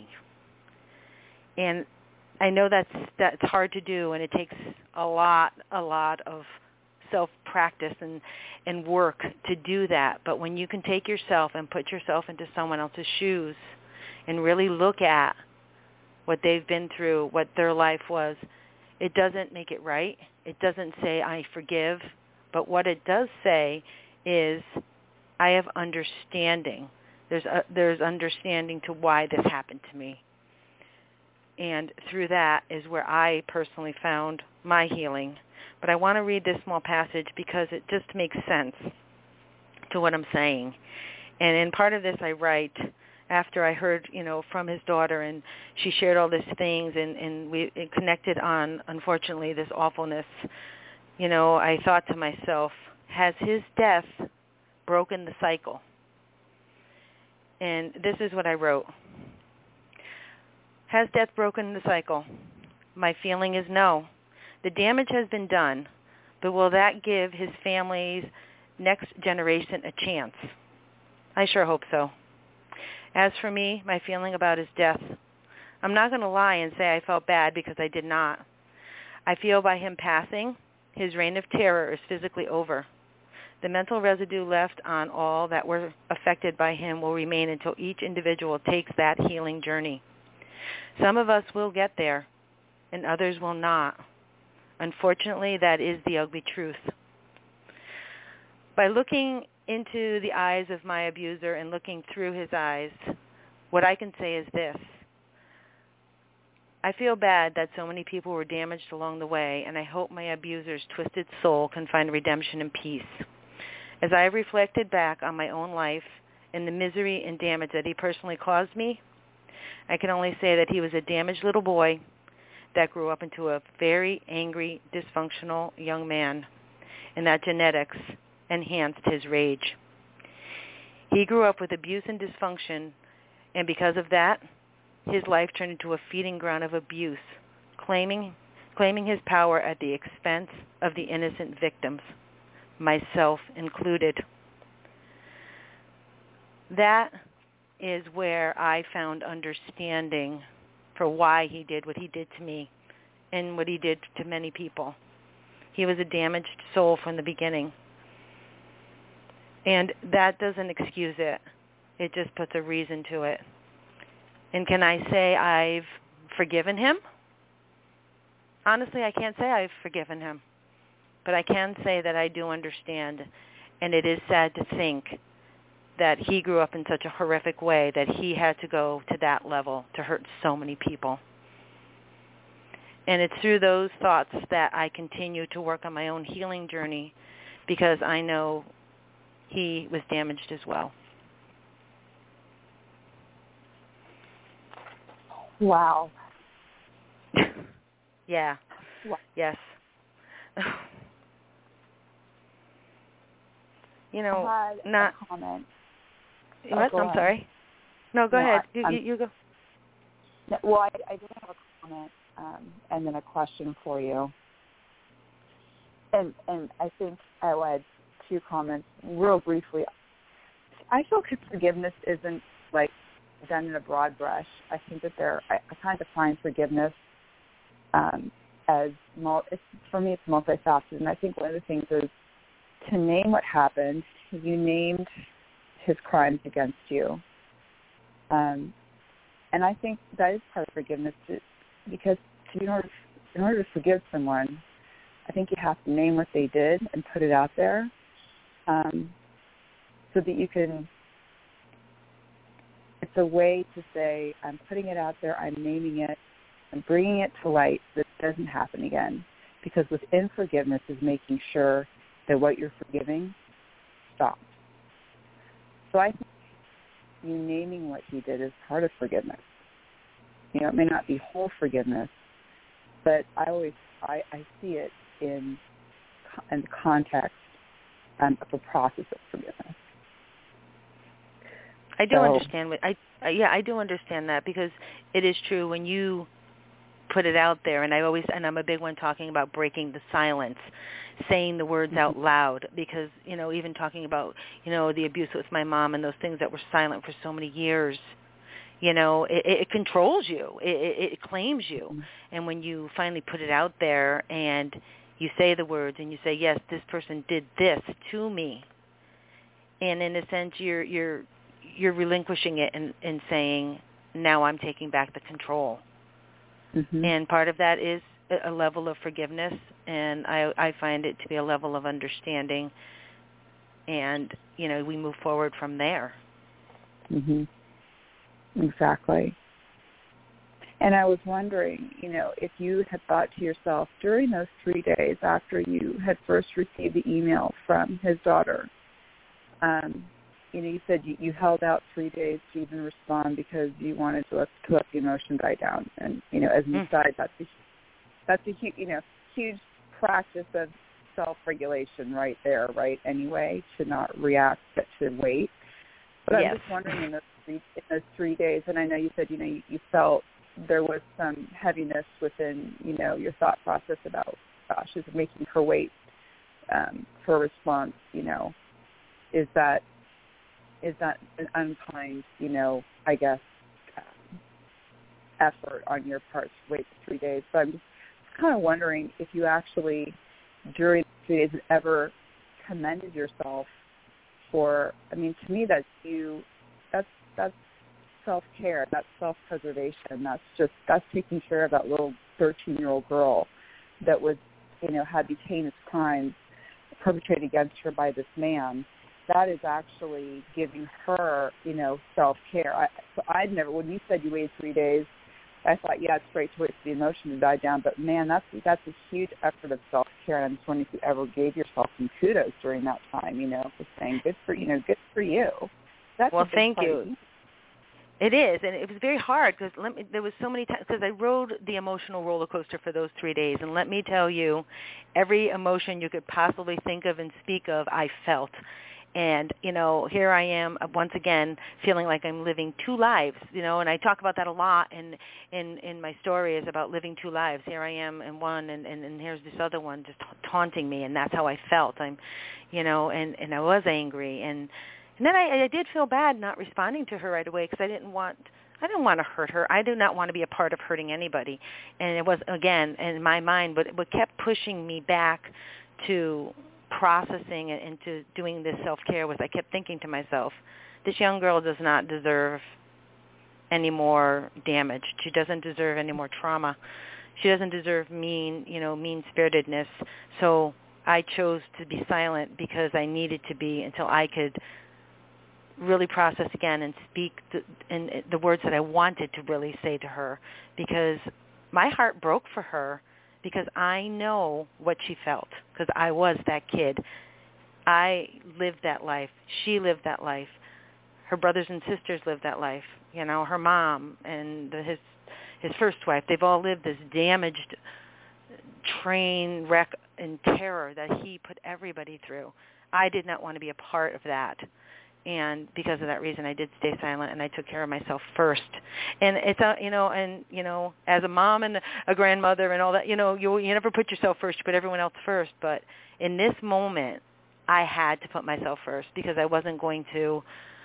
And I know that's hard to do, and it takes a lot of self-practice and work to do that. But when you can take yourself and put yourself into someone else's shoes and really look at what they've been through, what their life was, it doesn't make it right. It doesn't say, I forgive. But what it does say is, I have understanding. There's understanding to why this happened to me. And through that is where I personally found my healing. But I want to read this small passage because it just makes sense to what I'm saying. And in part of this I write after I heard, you know, from his daughter, and she shared all these things, and we connected on, unfortunately, this awfulness. You know, I thought to myself, has his death broken the cycle? And this is what I wrote. Has death broken the cycle? My feeling is no. The damage has been done, but will that give his family's next generation a chance? I sure hope so. As for me, my feeling about his death, I'm not going to lie and say I felt bad because I did not. I feel by him passing, his reign of terror is physically over. The mental residue left on all that were affected by him will remain until each individual takes that healing journey. Some of us will get there, and others will not. Unfortunately, that is the ugly truth. By looking into the eyes of my abuser and looking through his eyes, what I can say is this. I feel bad that so many people were damaged along the way, and I hope my abuser's twisted soul can find redemption and peace. As I reflected back on my own life and the misery and damage that he personally caused me, I can only say that he was a damaged little boy that grew up into a very angry, dysfunctional young man, and that genetics enhanced his rage. He grew up with abuse and dysfunction, and because of that, his life turned into a feeding ground of abuse, claiming his power at the expense of the innocent victims, myself included. That is where I found understanding for why he did what he did to me and what he did to many people. He was a damaged soul from the beginning. And that doesn't excuse it. It just puts a reason to it. And can I say I've forgiven him? Honestly, I can't say I've forgiven him. But I can say that I do understand. And it is sad to think that he grew up in such a horrific way that he had to go to that level to hurt so many people. And it's through those thoughts that I continue to work on my own healing journey, because I know he was damaged as well. Wow. Yeah. Wow. Yes. You know, I had not a comment. What? I'm sorry. No, go ahead. You go. Well, I did have a comment and then a question for you. And I think I'll add 2 comments real briefly. I feel forgiveness isn't like done in a broad brush. I think that I kind of define forgiveness as for me it's multifaceted. And I think one of the things is to name what happened. You named his crimes against you. And I think that is part of forgiveness because in order to forgive someone, I think you have to name what they did and put it out there so that you can, it's a way to say, I'm putting it out there, I'm naming it, I'm bringing it to light so that it doesn't happen again. Because within forgiveness is making sure that what you're forgiving stops. So I think you naming what he did is part of forgiveness. You know, it may not be whole forgiveness, but I see it in the context of the process of forgiveness. I do understand I do understand that because it is true when you put it out there, and I'm a big one talking about breaking the silence, saying the words out loud, because, you know, even talking about, you know, the abuse with my mom and those things that were silent for so many years, you know, it controls you, it claims you, and when you finally put it out there and you say the words and you say, yes, this person did this to me, and in a sense you're relinquishing it and saying, now I'm taking back the control. Mm-hmm. And part of that is a level of forgiveness, and I find it to be a level of understanding, and, you know, we move forward from there. Mm-hmm. Exactly. And I was wondering, you know, if you had thought to yourself during those 3 days after you had first received the email from his daughter, you know, you said you held out 3 days to even respond because you wanted to let the emotion die down. And, you know, as an aside, that's a huge practice of self-regulation right there, right, anyway, to not react but to wait. But yes. I'm just wondering in those 3 days, and I know you said, you know, you felt there was some heaviness within, you know, your thought process about, gosh, is making her wait for a response, you know, is that an unkind, you know, I guess, effort on your part to wait for 3 days. So I'm just kind of wondering if you actually, during 3 days, ever commended yourself for, I mean, to me, that's self-care, that's self-preservation, that's taking care of that little 13-year-old girl that was, you know, had these heinous crimes perpetrated against her by this man. That is actually giving her, you know, self-care. So I'd never, when you said you waited 3 days, I thought, yeah, it's great to wait for the emotion to die down, but man, that's a huge effort of self-care, and I'm just wondering if you ever gave yourself some kudos during that time, you know, for saying, good for you. That's well, thank you. It is, and it was very hard because there was so many times, because I rode the emotional roller coaster for those 3 days, and let me tell you, every emotion you could possibly think of and speak of, I felt. And, you know, here I am once again feeling like I'm living 2 lives, you know, and I talk about that a lot in my stories about living 2 lives. Here I am in one, and here's this other one just taunting me, and that's how I felt. I'm, you know, and I was angry, and then I did feel bad not responding to her right away because I didn't want to hurt her. I do not want to be a part of hurting anybody. And it was, again, in my mind, but what kept pushing me back to processing and into doing this self-care was I kept thinking to myself, this young girl does not deserve any more damage. She doesn't deserve any more trauma. She doesn't deserve mean-spiritedness. So I chose to be silent because I needed to be until I could really process again and speak the words that I wanted to really say to her, because my heart broke for her, because I know what she felt, because I was that kid. I lived that life. She lived that life. Her brothers and sisters lived that life. You know, her mom and his first wife. They've all lived this damaged train wreck and terror that he put everybody through. I did not want to be a part of that. And because of that reason, I did stay silent, and I took care of myself first. And it's as a mom and a grandmother and all that, you never put yourself first. You put everyone else first. But in this moment, I had to put myself first because I wasn't going to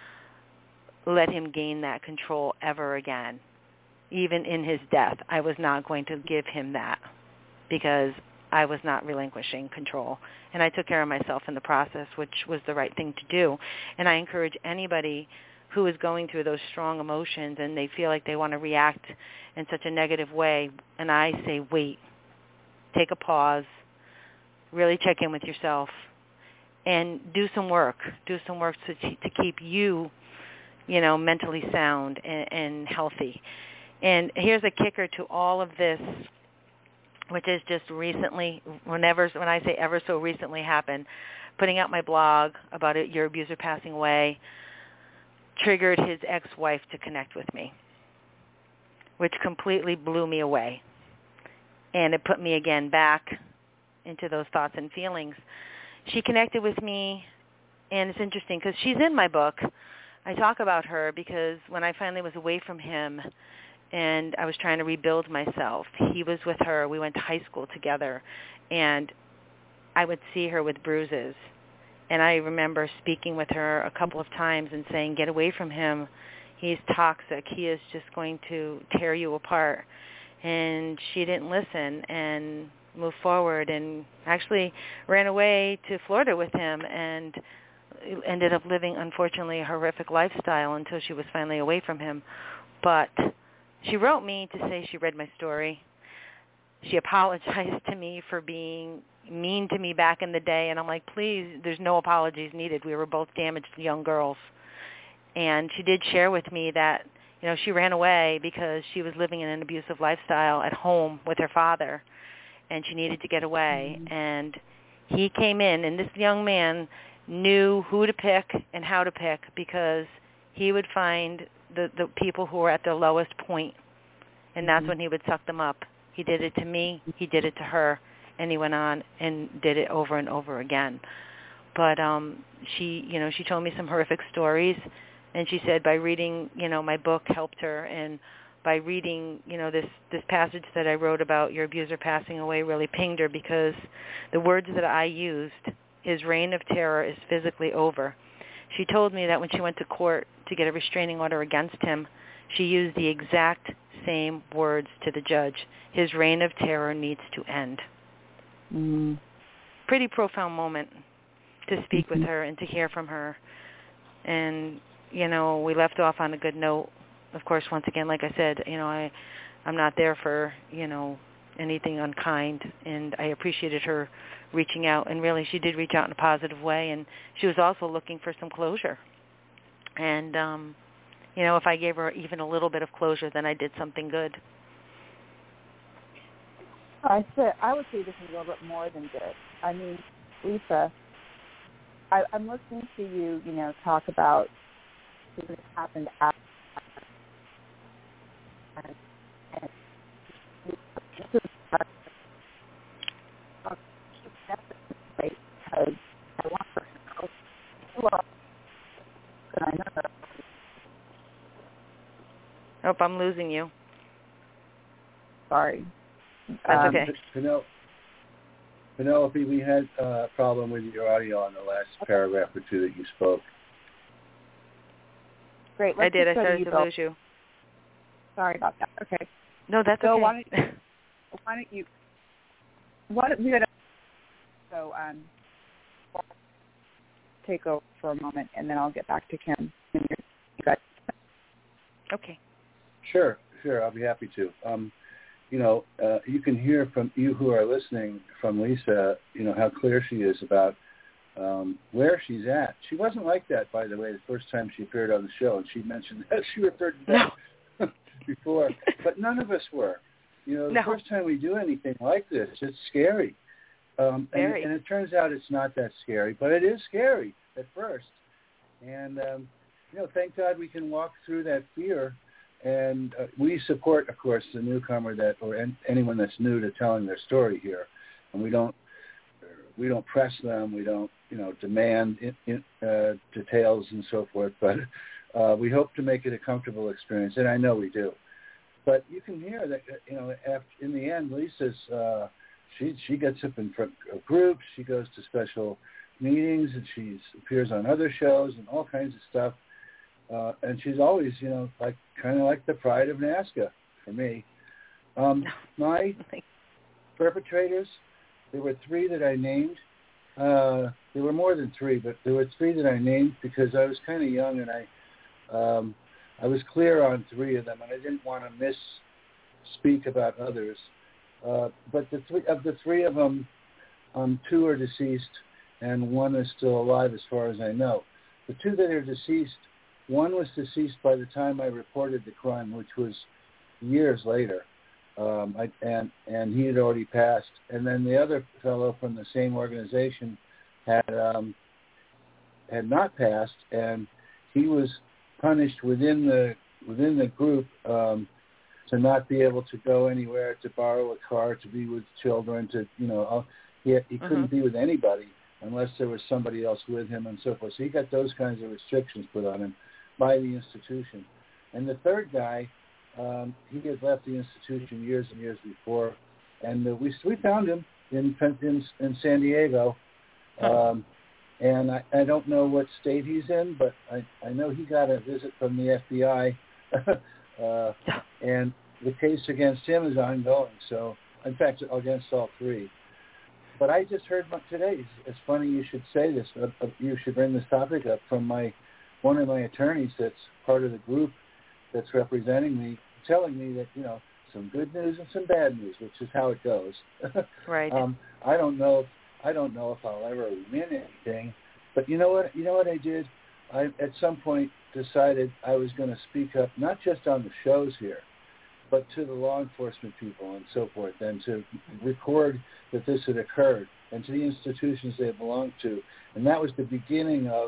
let him gain that control ever again. Even in his death, I was not going to give him that because I was not relinquishing control. And I took care of myself in the process, which was the right thing to do. And I encourage anybody who is going through those strong emotions and they feel like they want to react in such a negative way, and I say, wait, take a pause, really check in with yourself, and do some work. Do some work to keep you, mentally sound and healthy. And here's a kicker to all of this, which is just recently, when I say ever so recently happened, putting out my blog about your abuser passing away triggered his ex-wife to connect with me, which completely blew me away. And it put me again back into those thoughts and feelings. She connected with me, and it's interesting because she's in my book. I talk about her because when I finally was away from him, and I was trying to rebuild myself, he was with her. We went to high school together, and I would see her with bruises. And I remember speaking with her a couple of times and saying, get away from him. He's toxic. He is just going to tear you apart. And she didn't listen and moved forward and actually ran away to Florida with him and ended up living, unfortunately, a horrific lifestyle until she was finally away from him. But she wrote me to say she read my story. She apologized to me for being mean to me back in the day, and I'm like, please, there's no apologies needed. We were both damaged young girls. And she did share with me that, she ran away because she was living in an abusive lifestyle at home with her father, and she needed to get away. Mm-hmm. And he came in, and this young man knew who to pick and how to pick because he would find the people who were at their lowest point, and that's when he would suck them up. He did it to me, he did it to her, and he went on and did it over and over again. But she told me some horrific stories, and she said by reading, my book helped her, and by reading, this passage that I wrote about your abuser passing away really pinged her because the words that I used, his reign of terror is physically over. She told me that when she went to court to get a restraining order against him, she used the exact same words to the judge. His reign of terror needs to end. Mm. Pretty profound moment to speak with her and to hear from her. And, we left off on a good note. Of course, once again, like I said, I'm not there for, anything unkind, and I appreciated her reaching out, and really she did reach out in a positive way, and she was also looking for some closure. And, if I gave her even a little bit of closure, then I did something good. I would say this is a little bit more than good. I mean, Lisa, I'm listening to you, talk about what happened after. And this is because I want her to know. And I know that. Oh, I'm losing you. Sorry. That's okay. Penelope, we had a problem with your audio on the last paragraph or two that you spoke. Great. I did. I started to lose you. Sorry about that. Okay. No, that's okay. Why don't you take over for a moment, and then I'll get back to Kim. You guys. Okay. Sure. I'll be happy to. You can hear from you who are listening from Lisa, how clear she is about where she's at. She wasn't like that, by the way, the first time she appeared on the show, and she mentioned that she referred to that before. But none of us were. The first time we do anything like this, it's scary. And it turns out it's not that scary, but it is scary at first. And, thank God we can walk through that fear And we support, of course, the newcomer or anyone that's new to telling their story here, and we don't press them. We don't, demand details and so forth. But we hope to make it a comfortable experience, and I know we do. But you can hear that, in the end, Lisa's she gets up in front of groups. She goes to special meetings, and she appears on other shows and all kinds of stuff. And she's always, kind of like the pride of NAASCA for me. My perpetrators, there were 3 that I named. There were more than 3, but there were 3 that I named because I was kind of young, and I was clear on 3 of them, and I didn't want to misspeak about others. But the 3 of them, 2 are deceased, and 1 is still alive as far as I know. The 2 that are deceased, 1 was deceased by the time I reported the crime, which was years later, and he had already passed. And then the other fellow from the same organization had not passed, and he was punished within the group to not be able to go anywhere, to borrow a car, to be with children, he couldn't be with anybody unless there was somebody else with him and so forth. So he got those kinds of restrictions put on him by the institution. And the third guy, he had left the institution years and years before, and we found him in San Diego. And I don't know what state he's in, but I know he got a visit from the FBI, and the case against him is ongoing. So, in fact, against all 3. But I just heard today, it's funny you should say this, you should bring this topic up from one of my attorneys that's part of the group that's representing me, telling me that, some good news and some bad news, which is how it goes. Right. I don't know if I'll ever win anything, but you know what I did? I at some point decided I was going to speak up, not just on the shows here, but to the law enforcement people and so forth, and to record that this had occurred, and to the institutions they belonged to. And that was the beginning of,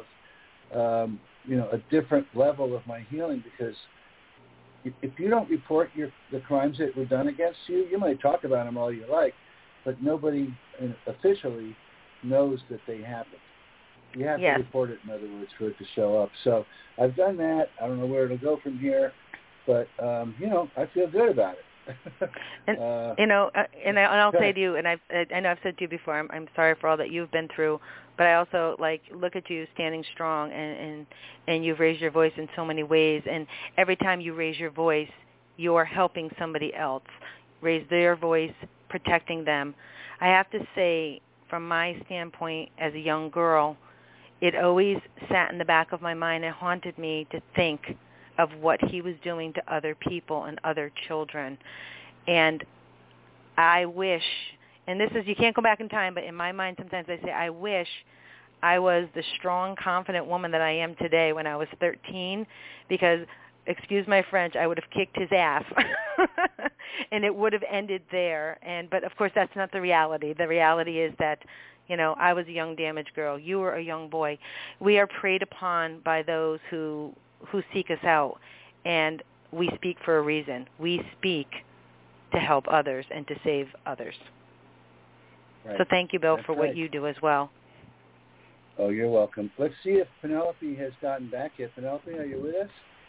a different level of my healing, because if you don't report the crimes that were done against you, you might talk about them all you like, but nobody officially knows that they happened. You have to report it, in other words, for it to show up. So I've done that. I don't know where it'll go from here, but, I feel good about it. And I'll say to you, and I know I've said to you before, I'm sorry for all that you've been through, but I also look at you standing strong, and you've raised your voice in so many ways, and every time you raise your voice, you are helping somebody else raise their voice, protecting them. I have to say, from my standpoint as a young girl, it always sat in the back of my mind and haunted me to think of what he was doing to other people and other children. And I wish, and this is, you can't go back in time, but in my mind sometimes I say, I wish I was the strong, confident woman that I am today when I was 13, because, excuse my French, I would have kicked his ass. And it would have ended there. But of course that's not the reality. The reality is that, I was a young damaged girl. You were a young boy. We are preyed upon by those who seek us out, and we speak for a reason. We speak to help others and to save others. Right. So thank you, Bill, for what you do as well. Oh, you're welcome. Let's see if Penelope has gotten back yet. Penelope, are you with us?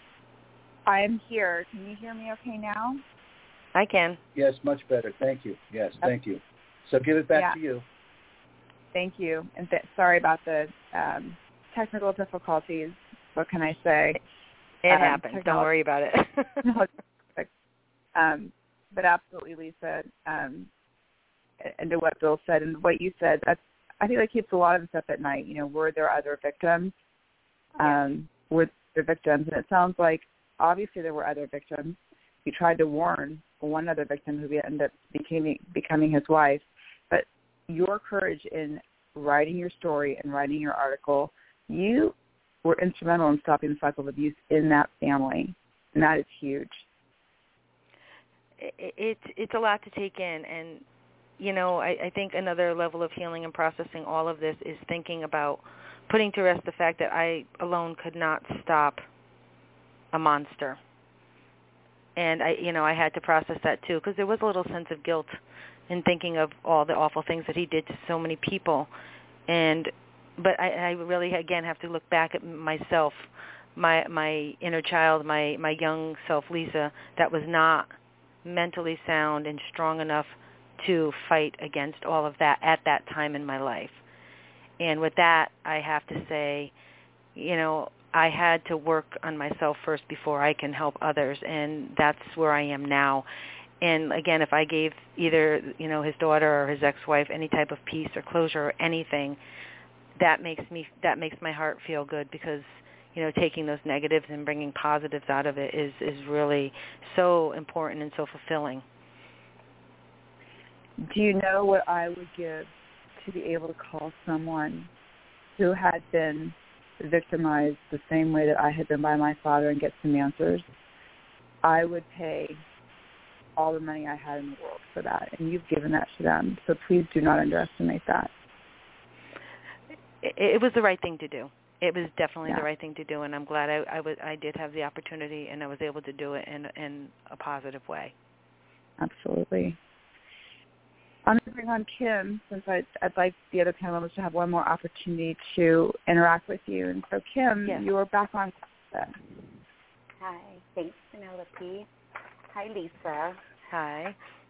I'm here. Can you hear me okay now? I can. Yes, much better. Thank you. Yes, thank you. So give it back to you. Thank you. And sorry about the technical difficulties. What can I say? It happens. Don't worry about it. But absolutely, Lisa, and to what Bill said and what you said, I think that keeps a lot of us up at night. Were there other victims? Were there victims? And it sounds like obviously there were other victims. You tried to warn one other victim who ended up becoming his wife. But your courage in writing your story and writing your article, you were instrumental in stopping the cycle of abuse in that family, and that is huge. It's a lot to take in, and I think another level of healing and processing all of this is thinking about putting to rest the fact that I alone could not stop a monster. And I had to process that too, because there was a little sense of guilt in thinking of all the awful things that he did to so many people. But I really, again, have to look back at myself, my inner child, my young self, Lisa, that was not mentally sound and strong enough to fight against all of that at that time in my life. And with that, I have to say, I had to work on myself first before I can help others, and that's where I am now. And again, if I gave either, his daughter or his ex-wife any type of peace or closure or anything, that makes my heart feel good, because taking those negatives and bringing positives out of it is really so important and so fulfilling. Do you know what I would give to be able to call someone who had been victimized the same way that I had been by my father and get some answers? I would pay all the money I had in the world for that, and you've given that to them. So please do not underestimate that. It was the right thing to do. It was definitely the right thing to do, and I'm glad I did have the opportunity, and I was able to do it in a positive way. Absolutely. I'm going to bring on Kim, since I'd like the other panel members to have one more opportunity to interact with you. And so, Kim, you are back on. Hi. Thanks, Penelope. Hi, Lisa. Hi.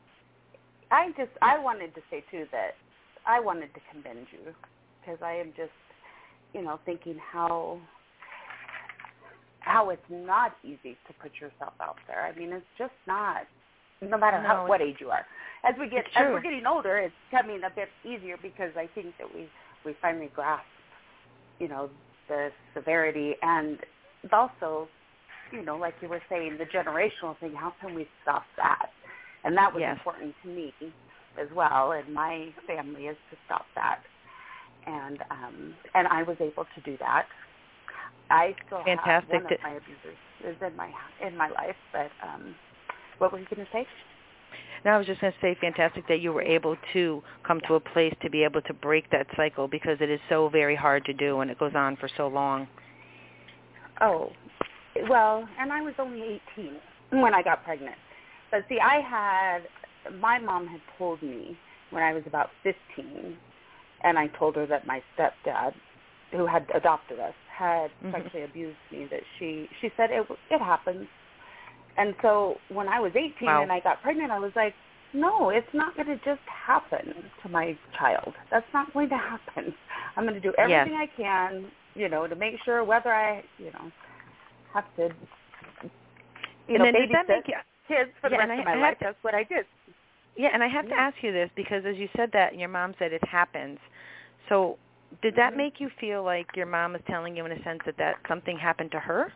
I wanted to say, too, that I wanted to commend you, because I am just, thinking how it's not easy to put yourself out there. I mean, it's just not, no matter what age you are. As we're getting older, it's becoming a bit easier, because I think that we finally grasp, the severity, and also, like you were saying, the generational thing. How can we stop that? And that was important to me as well, and my family, is to stop that. And I was able to do that. I still have one of my abusers is in my life, but what were you going to say? No, I was just going to say, fantastic that you were able to come to a place to be able to break that cycle, because it is so very hard to do, and it goes on for so long. Oh, well, and I was only 18 when I got pregnant. But see, my mom had told me when I was about 15, and I told her that my stepdad, who had adopted us, had sexually abused me, that she said it happens. And so when I was 18 and I got pregnant, I was like, no, it's not going to just happen to my child. That's not going to happen. I'm going to do everything I can, to make sure, whether I, have to, babysit kids for the rest of my life. That's what I did. Yeah, and I have to ask you this, because as you said that, your mom said it happens. So did that make you feel like your mom was telling you in a sense that something happened to her?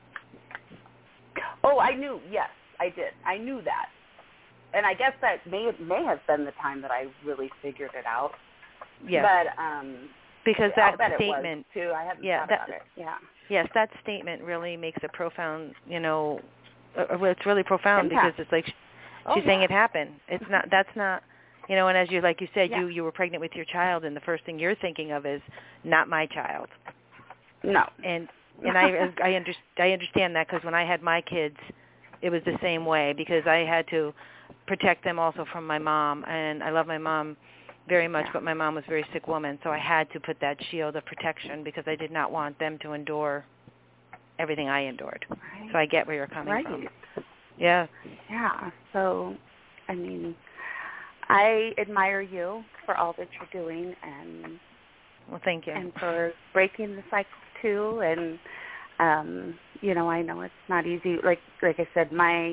Oh, I knew. Yes, I did. I knew that. And I guess that may have been the time that I really figured it out. Yeah. But because that statement, it was too. I hadn't thought about it. Yeah. Yes, that statement really makes a profound, it's really profound impact. Because it's like she's saying it happened. It's not. That's not. And as you said, you were pregnant with your child, and the first thing you're thinking of is not my child. No. And I understand that, because when I had my kids, it was the same way, because I had to protect them also from my mom, and I love my mom very much, but my mom was a very sick woman, so I had to put that shield of protection, because I did not want them to endure everything I endured. Right. So I get where you're coming from. Yeah. Yeah. So, I mean, I admire you for all that you're doing, and well, thank you, and for breaking the cycle too. And I know it's not easy. Like I said, my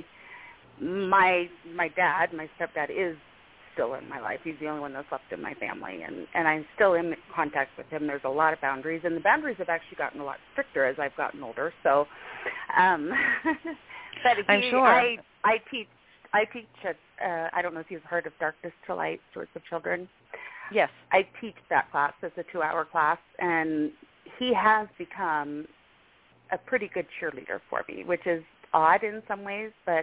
dad, my stepdad, is still in my life. He's the only one that's left in my family, and I'm still in contact with him. There's a lot of boundaries, and the boundaries have actually gotten a lot stricter as I've gotten older. So, but I'm sure I teach at, I don't know if you've heard of Darkness to Light, Stewards of Children. Yes. I teach that class. It's a 2-hour class, and he has become a pretty good cheerleader for me, which is odd in some ways, but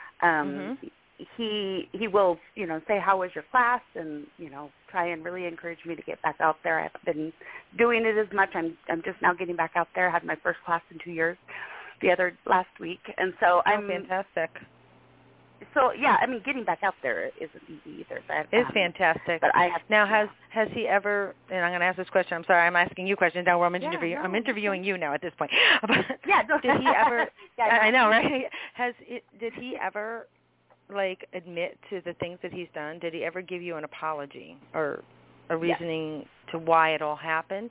he will, say, how was your class, and, try and really encourage me to get back out there. I haven't been doing it as much. I'm just now getting back out there. I had my first class in 2 years last week, and so I'm fantastic. so yeah, I mean, getting back out there isn't easy either. But, it's fantastic. But I have now has he ever? And I'm going to ask this question. I'm sorry, I'm asking you questions now. Where I'm interviewing you now at this point. Did he ever? I know, right? Did he ever like admit to the things that he's done? Did he ever give you an apology or a reasoning to why it all happened?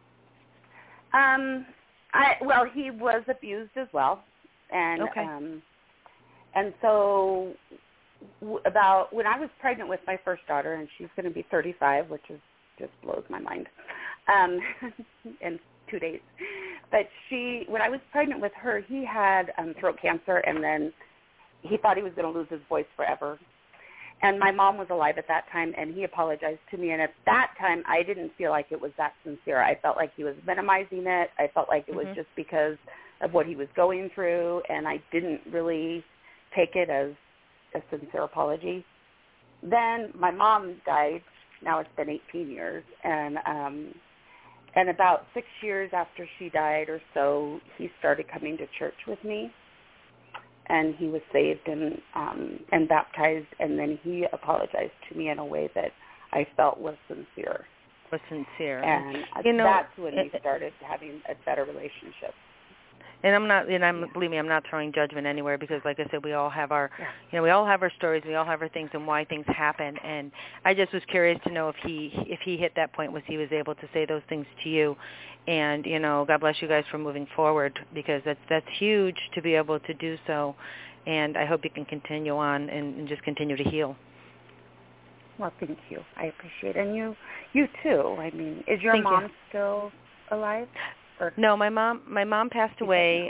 Well, he was abused as well, and and so about when I was pregnant with my first daughter, and she's going to be 35, which is just blows my mind, in 2 days. But when I was pregnant with her, he had throat cancer, and then he thought he was going to lose his voice forever. And my mom was alive at that time, and he apologized to me. And at that time, I didn't feel like it was that sincere. I felt like he was minimizing it. I felt like it was just because of what he was going through, and I didn't really take it as a sincere apology. Then my mom died. Now it's been 18 years. And about 6 years after she died or so, he started coming to church with me. And he was saved and baptized, and then he apologized to me in a way that I felt was sincere. And that's when we started having a better relationship. And believe me, I'm not throwing judgment anywhere, because like I said, we all have our, we all have our stories, we all have our things and why things happen. And I just was curious to know if he hit that point, he was able to say those things to you. And, God bless you guys for moving forward, because that's huge to be able to do so. And I hope you can continue on and just continue to heal. Well, thank you. I appreciate it. And you too. I mean, is your mom still alive? No, my mom passed away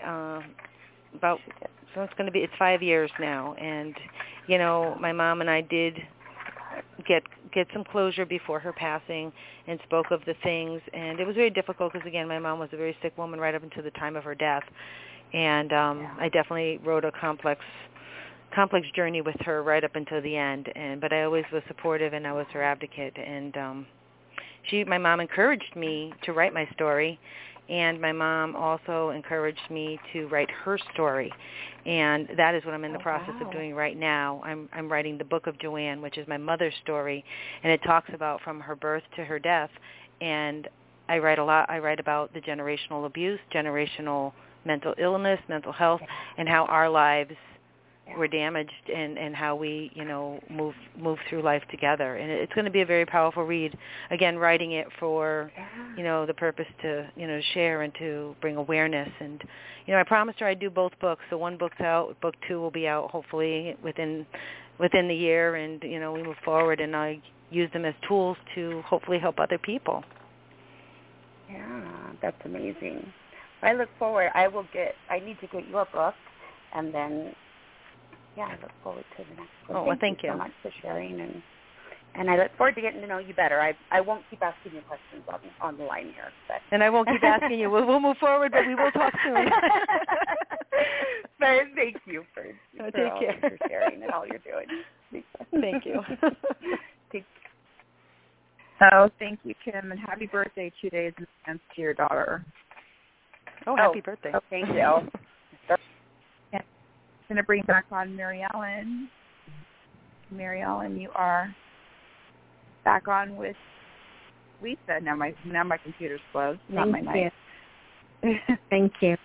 it's 5 years now. And, my mom and I did get some closure before her passing and spoke of the things. And it was very difficult because, again, my mom was a very sick woman right up until the time of her death. And I definitely rode a complex journey with her right up until the end. But I always was supportive, and I was her advocate. And my mom encouraged me to write my story. And my mom also encouraged me to write her story. And that is what I'm in the process of doing right now. I'm writing the Book of Joanne, which is my mother's story, and it talks about from her birth to her death. And I write a lot. I write about the generational abuse, generational mental illness, mental health, and how our lives were damaged, and how we, move through life together. And it's going to be a very powerful read. Again, writing it for, the purpose to, share and to bring awareness. And, I promised her I'd do both books. So one book's out, book 2 will be out hopefully within the year, and, we move forward, and I use them as tools to hopefully help other people. Yeah, that's amazing. I look forward. I need to get your book, and then I look forward to the next one. Thank you so much for sharing, and I look forward to getting to know you better. I won't keep asking you questions on the line here. But. And I won't keep asking you. We'll move forward, but we will talk soon. But thank you for sharing and all you're doing. Thank you. Oh, thank you, Kim, and happy birthday 2 days in advance to your daughter. Oh, happy birthday. Oh, thank you. Going to bring back on Mary Ellen. Mary Ellen, you are back on with Lisa. Now my computer's closed. Not my mic. Thank you.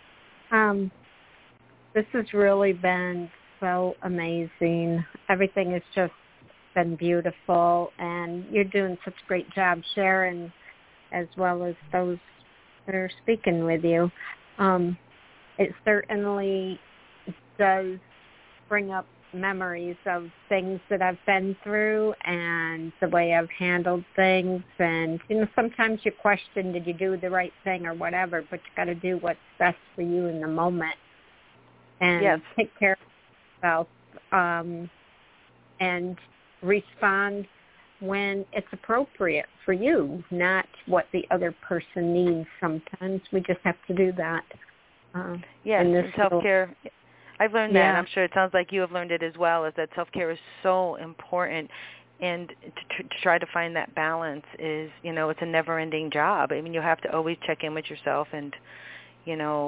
This has really been so amazing. Everything has just been beautiful, and you're doing such a great job sharing, as well as those that are speaking with you. It certainly does bring up memories of things that I've been through and the way I've handled things. And, sometimes you question, did you do the right thing or whatever, but you got to do what's best for you in the moment and take care of yourself and respond when it's appropriate for you, not what the other person needs. Sometimes we just have to do that. And self-care. I've learned that, and I'm sure it sounds like you have learned it as well, is that self-care is so important. And to try to find that balance is, it's a never-ending job. I mean, you have to always check in with yourself, and,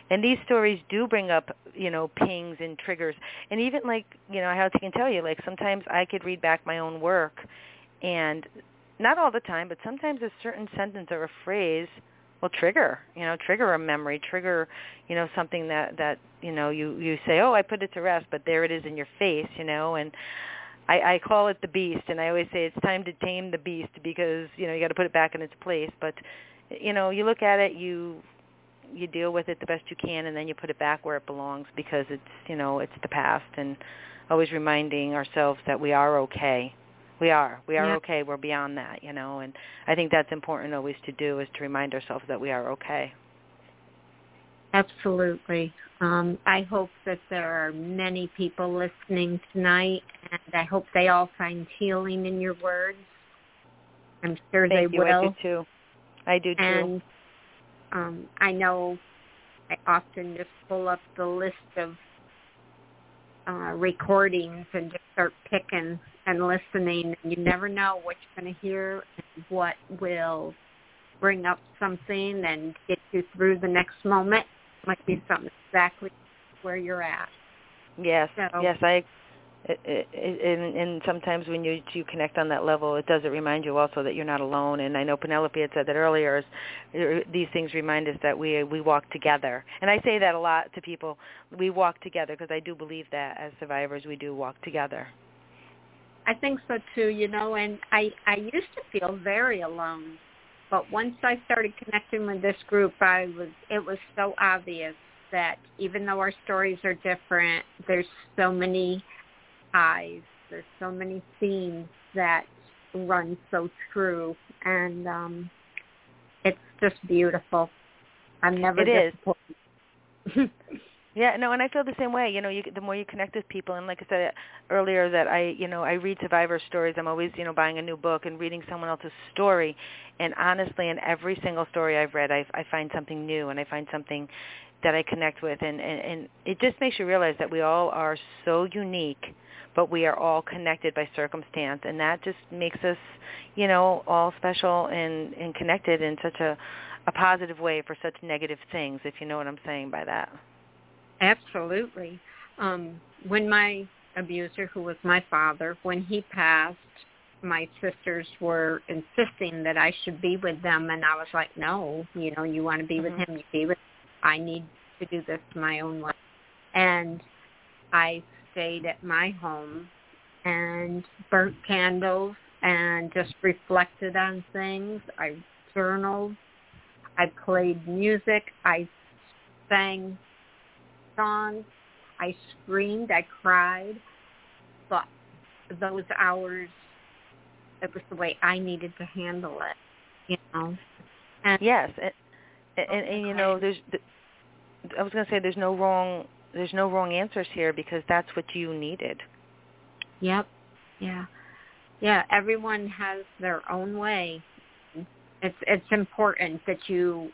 And these stories do bring up, pings and triggers. And even how I can tell you, sometimes I could read back my own work, and not all the time, but sometimes a certain sentence or a phrase will trigger a memory, trigger, something that you say, oh, I put it to rest, but there it is in your face, and I call it the beast, and I always say it's time to tame the beast because, you got to put it back in its place. But, you look at it, you deal with it the best you can, and then you put it back where it belongs because it's, it's the past, and always reminding ourselves that we are okay. We are okay. We're beyond that, and I think that's important always to do, is to remind ourselves that we are okay. Absolutely. I hope that there are many people listening tonight, and I hope they all find healing in your words. I'm sure they will. I do too. And I know I often just pull up the list of recordings and just start picking and listening, and you never know what you're going to hear and what will bring up something and get you through the next moment. Might be something exactly where you're at. Yes, and sometimes when you connect on that level, it does remind you also that you're not alone. And I know Penelope had said that earlier. These things remind us that we walk together. And I say that a lot to people. We walk together because I do believe that as survivors we do walk together. I think so too, and I used to feel very alone. But once I started connecting with this group, it was so obvious that even though our stories are different, there's so many ties, there's so many themes that run so true, and it's just beautiful. I'm never disappointed. Yeah, no, and I feel the same way. The more you connect with people, and like I said earlier, that I read survivor stories. I'm always, buying a new book and reading someone else's story. And honestly, in every single story I've read, I find something new, and I find something that I connect with. And it just makes you realize that we all are so unique, but we are all connected by circumstance. And that just makes us, all special and connected in such a positive way for such negative things, if you know what I'm saying by that. Absolutely. When my abuser, who was my father, when he passed, my sisters were insisting that I should be with them, and I was like, no, you want to be with him, you be with him. I need to do this my own way. And I stayed at my home and burnt candles and just reflected on things. I journaled. I played music. I sang songs. I screamed. I cried. But those hours, it was the way I needed to handle it, And yes, and there's. I was going to say there's no wrong answers here because that's what you needed. Yep. Yeah. Everyone has their own way. It's important that you,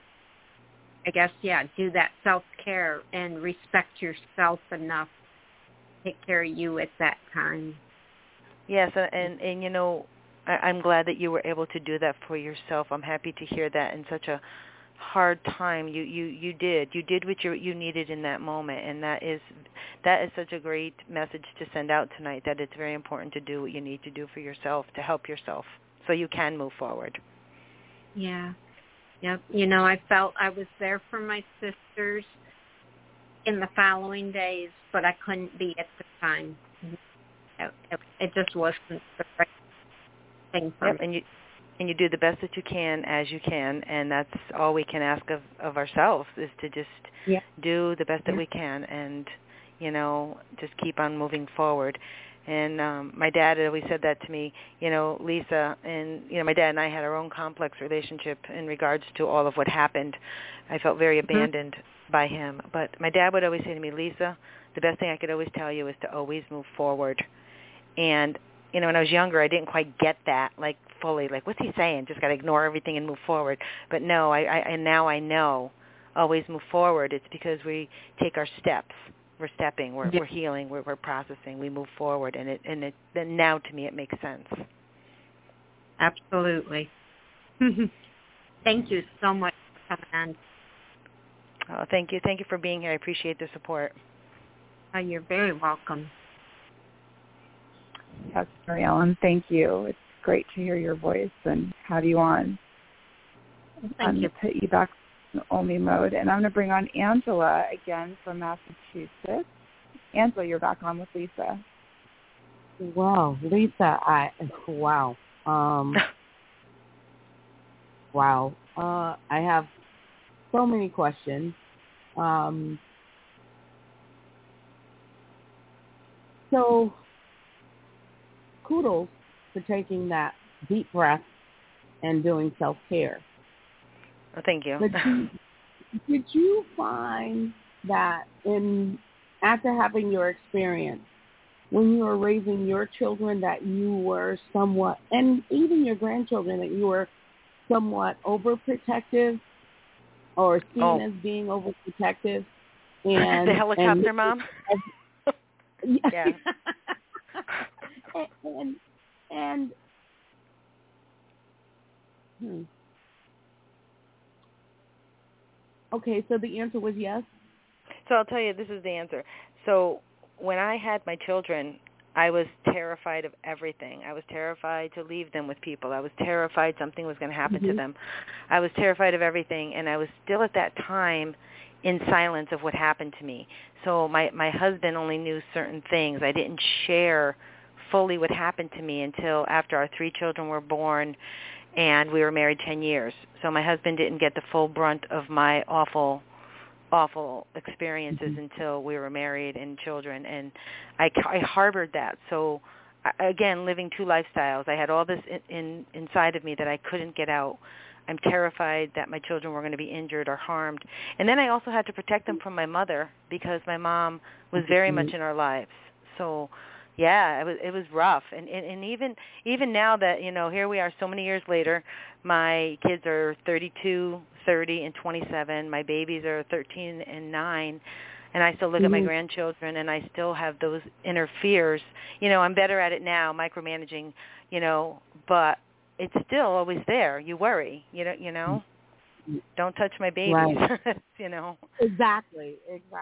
I guess, do that self-care and respect yourself enough to take care of you at that time. Yes, and I'm glad that you were able to do that for yourself. I'm happy to hear that in such a hard time. You did what you needed in that moment, and that is such a great message to send out tonight, that it's very important to do what you need to do for yourself to help yourself so you can move forward. Yeah. Yep. I felt I was there for my sisters in the following days, but I couldn't be at the time. It just wasn't the right thing for me. And you do the best that you can as you can, and that's all we can ask of ourselves, is to just do the best that we can and, just keep on moving forward. And my dad always said that to me, Lisa, and, my dad and I had our own complex relationship in regards to all of what happened. I felt very abandoned by him. But my dad would always say to me, Lisa, the best thing I could always tell you is to always move forward. And, when I was younger, I didn't quite get that, fully. What's he saying? Just got to ignore everything and move forward. But no, and now I know, always move forward. It's because we take our steps. We're stepping. We're healing. We're processing. We move forward, and then now to me it makes sense. Absolutely. Thank you so much for coming on. Oh, thank you. Thank you for being here. I appreciate the support. You're very welcome. Yes, Mary Ellen, thank you. It's great to hear your voice and have you on. Thank you. I'm going to put you back in Omi mode, and I'm going to bring on Angela again from Massachusetts. Angela, you're back on with Lisa. Wow, Lisa, wow. Wow. I have so many questions. So kudos for taking that deep breath and doing self-care. Oh, thank you. But did you find that after having your experience, when you were raising your children, that you were somewhat, and even your grandchildren, that you were somewhat overprotective or seen as being overprotective? And the helicopter mom? Yeah. Okay, so the answer was yes? So I'll tell you, this is the answer. So when I had my children, I was terrified of everything. I was terrified to leave them with people. I was terrified something was going to happen to them. I was terrified of everything, and I was still at that time in silence of what happened to me. So my husband only knew certain things. I didn't share fully what happened to me until after our 3 children were born, and we were married 10 years. So my husband didn't get the full brunt of my awful experiences until we were married and children, and I harbored that. So again, living 2 lifestyles, I had all this inside of me that I couldn't get out. I'm terrified that my children were going to be injured or harmed. And then I also had to protect them from my mother because my mom was very much in our lives. So yeah, it was rough. And even now that, here we are so many years later, my kids are 32, 30, and 27. My babies are 13 and 9. And I still look at my grandchildren, and I still have those inner fears. I'm better at it now, micromanaging, but it's still always there. You worry, Don't touch my babies, right. Exactly.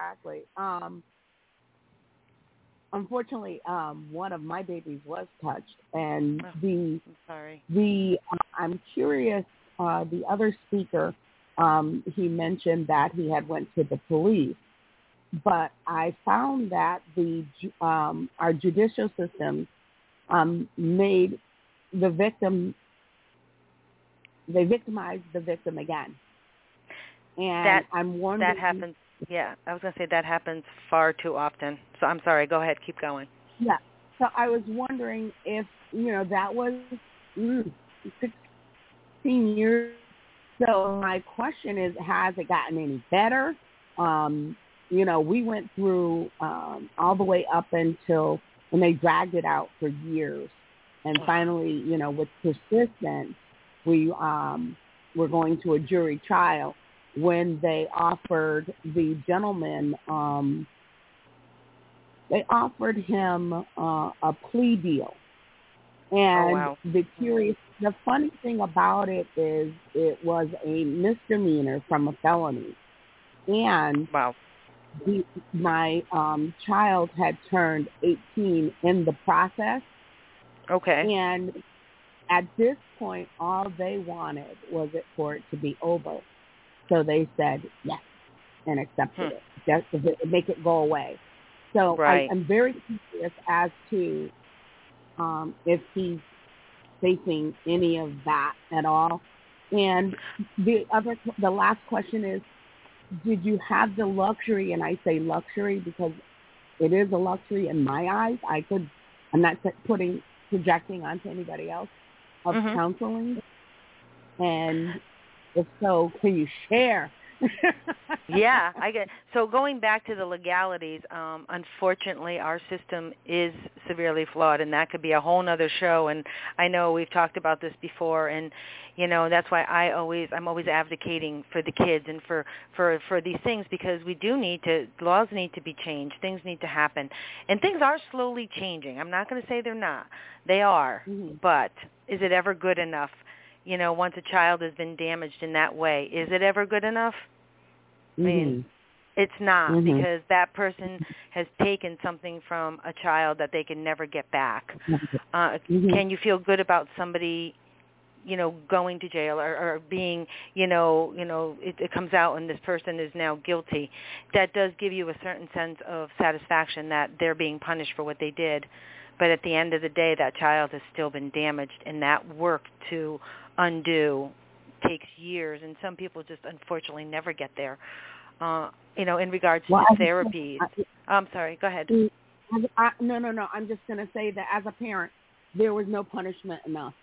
Unfortunately, one of my babies was touched, and I'm sorry. I'm curious. The other speaker, he mentioned that he had went to the police, but I found that our judicial system made the victim. They victimized the victim again, and I'm wondering that happens. Yeah, I was going to say that happens far too often. So I'm sorry. Go ahead. Keep going. Yeah. So I was wondering if, that was 16 years. So my question is, has it gotten any better? We went through all the way up until when they dragged it out for years. And finally, with persistence, we were going to a jury trial when they offered the gentleman, they offered him a plea deal. And the funny thing about it is it was a misdemeanor from a felony. And my child had turned 18 in the process. Okay. And at this point, all they wanted was for it to be over. So they said yes and accepted it, just to make it go away. So I'm very curious as to if he's facing any of that at all. And the last question is, did you have the luxury, and I say luxury because it is a luxury in my eyes, I'm not projecting onto anybody else, of counseling? And if so, can you share? Yeah, I get. So going back to the legalities, unfortunately, our system is severely flawed, and that could be a whole other show. And I know we've talked about this before, and that's why I'm always advocating for the kids and for these things, because laws need to be changed, things need to happen, and things are slowly changing. I'm not going to say they're not; they are, but is it ever good enough? Once a child has been damaged in that way, is it ever good enough? Mm-hmm. I mean, it's not, Mm-hmm. because that person has taken something from a child that they can never get back. Mm-hmm. Can you feel good about somebody, going to jail or being, it comes out and this person is now guilty? That does give you a certain sense of satisfaction that they're being punished for what they did. But at the end of the day, that child has still been damaged, and that work to undo takes years, and some people just unfortunately never get there. In regards to therapies. I'm sorry, go ahead. No. I'm just going to say that as a parent, there was no punishment enough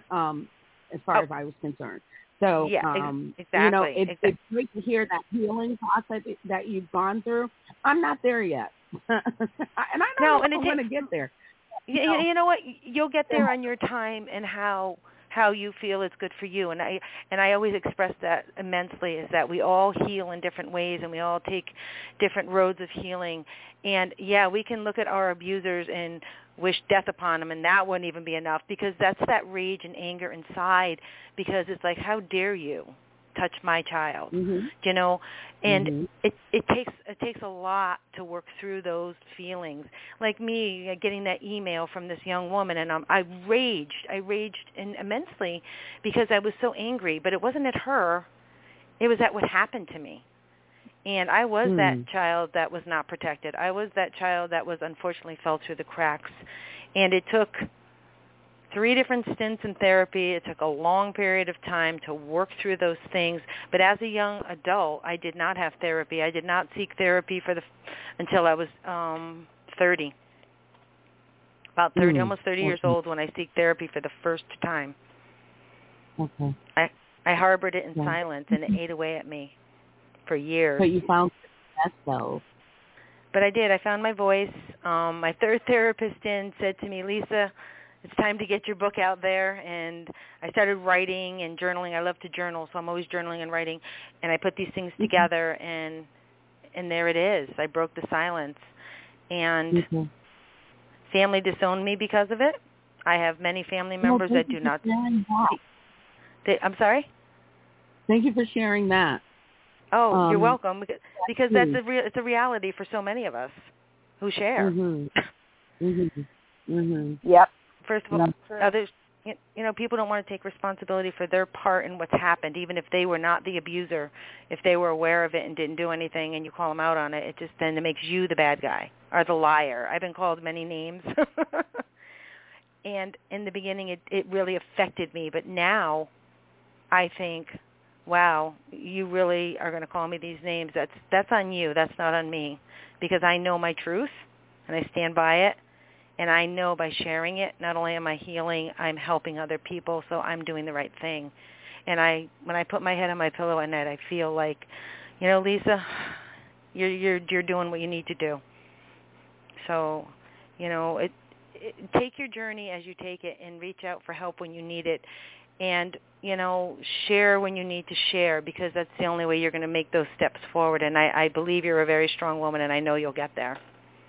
as far as I was concerned. So, exactly. It's great to hear that healing process that you've gone through. I'm not there yet. And I know I'm going to get there. You know what? You'll get there on your time and how you feel is good for you. And I always express that immensely, is that we all heal in different ways and we all take different roads of healing. And we can look at our abusers and wish death upon them, and that wouldn't even be enough, because that's that rage and anger inside, because it's like, how dare you touch my child, and it takes a lot to work through those feelings. Like me getting that email from this young woman, and I raged immensely because I was so angry, but it wasn't at her, it was at what happened to me. And I was that child that was not protected. I was that child that was unfortunately fell through the cracks. And it took 3 different stints in therapy. It took a long period of time to work through those things. But as a young adult, I did not have therapy. I did not seek therapy until I was 30. About 30, almost 30 years old when I seek therapy for the first time. Okay. I harbored it in silence, and it ate away at me for years. But you found success, though. But I did. I found my voice. My third therapist said to me, Lisa, it's time to get your book out there. And I started writing and journaling. I love to journal, so I'm always journaling and writing. And I put these things together, and there it is. I broke the silence. And family disowned me because of it. I have many family members that do not. I'm sorry? Thank you for sharing that. Oh, you're welcome. Because it's a reality for so many of us who share. Yep. First of all, others, people don't want to take responsibility for their part in what's happened, even if they were not the abuser. If they were aware of it and didn't do anything, and you call them out on it, it just then makes you the bad guy or the liar. I've been called many names. And in the beginning, it really affected me. But now, I think, wow, you really are going to call me these names. That's on you. That's not on me, because I know my truth and I stand by it. And I know by sharing it, not only am I healing, I'm helping other people. So I'm doing the right thing. And when I put my head on my pillow at night, I feel like, Lisa, you're doing what you need to do. So, take your journey as you take it, and reach out for help when you need it. And, share when you need to share, because that's the only way you're going to make those steps forward. And I believe you're a very strong woman, and I know you'll get there.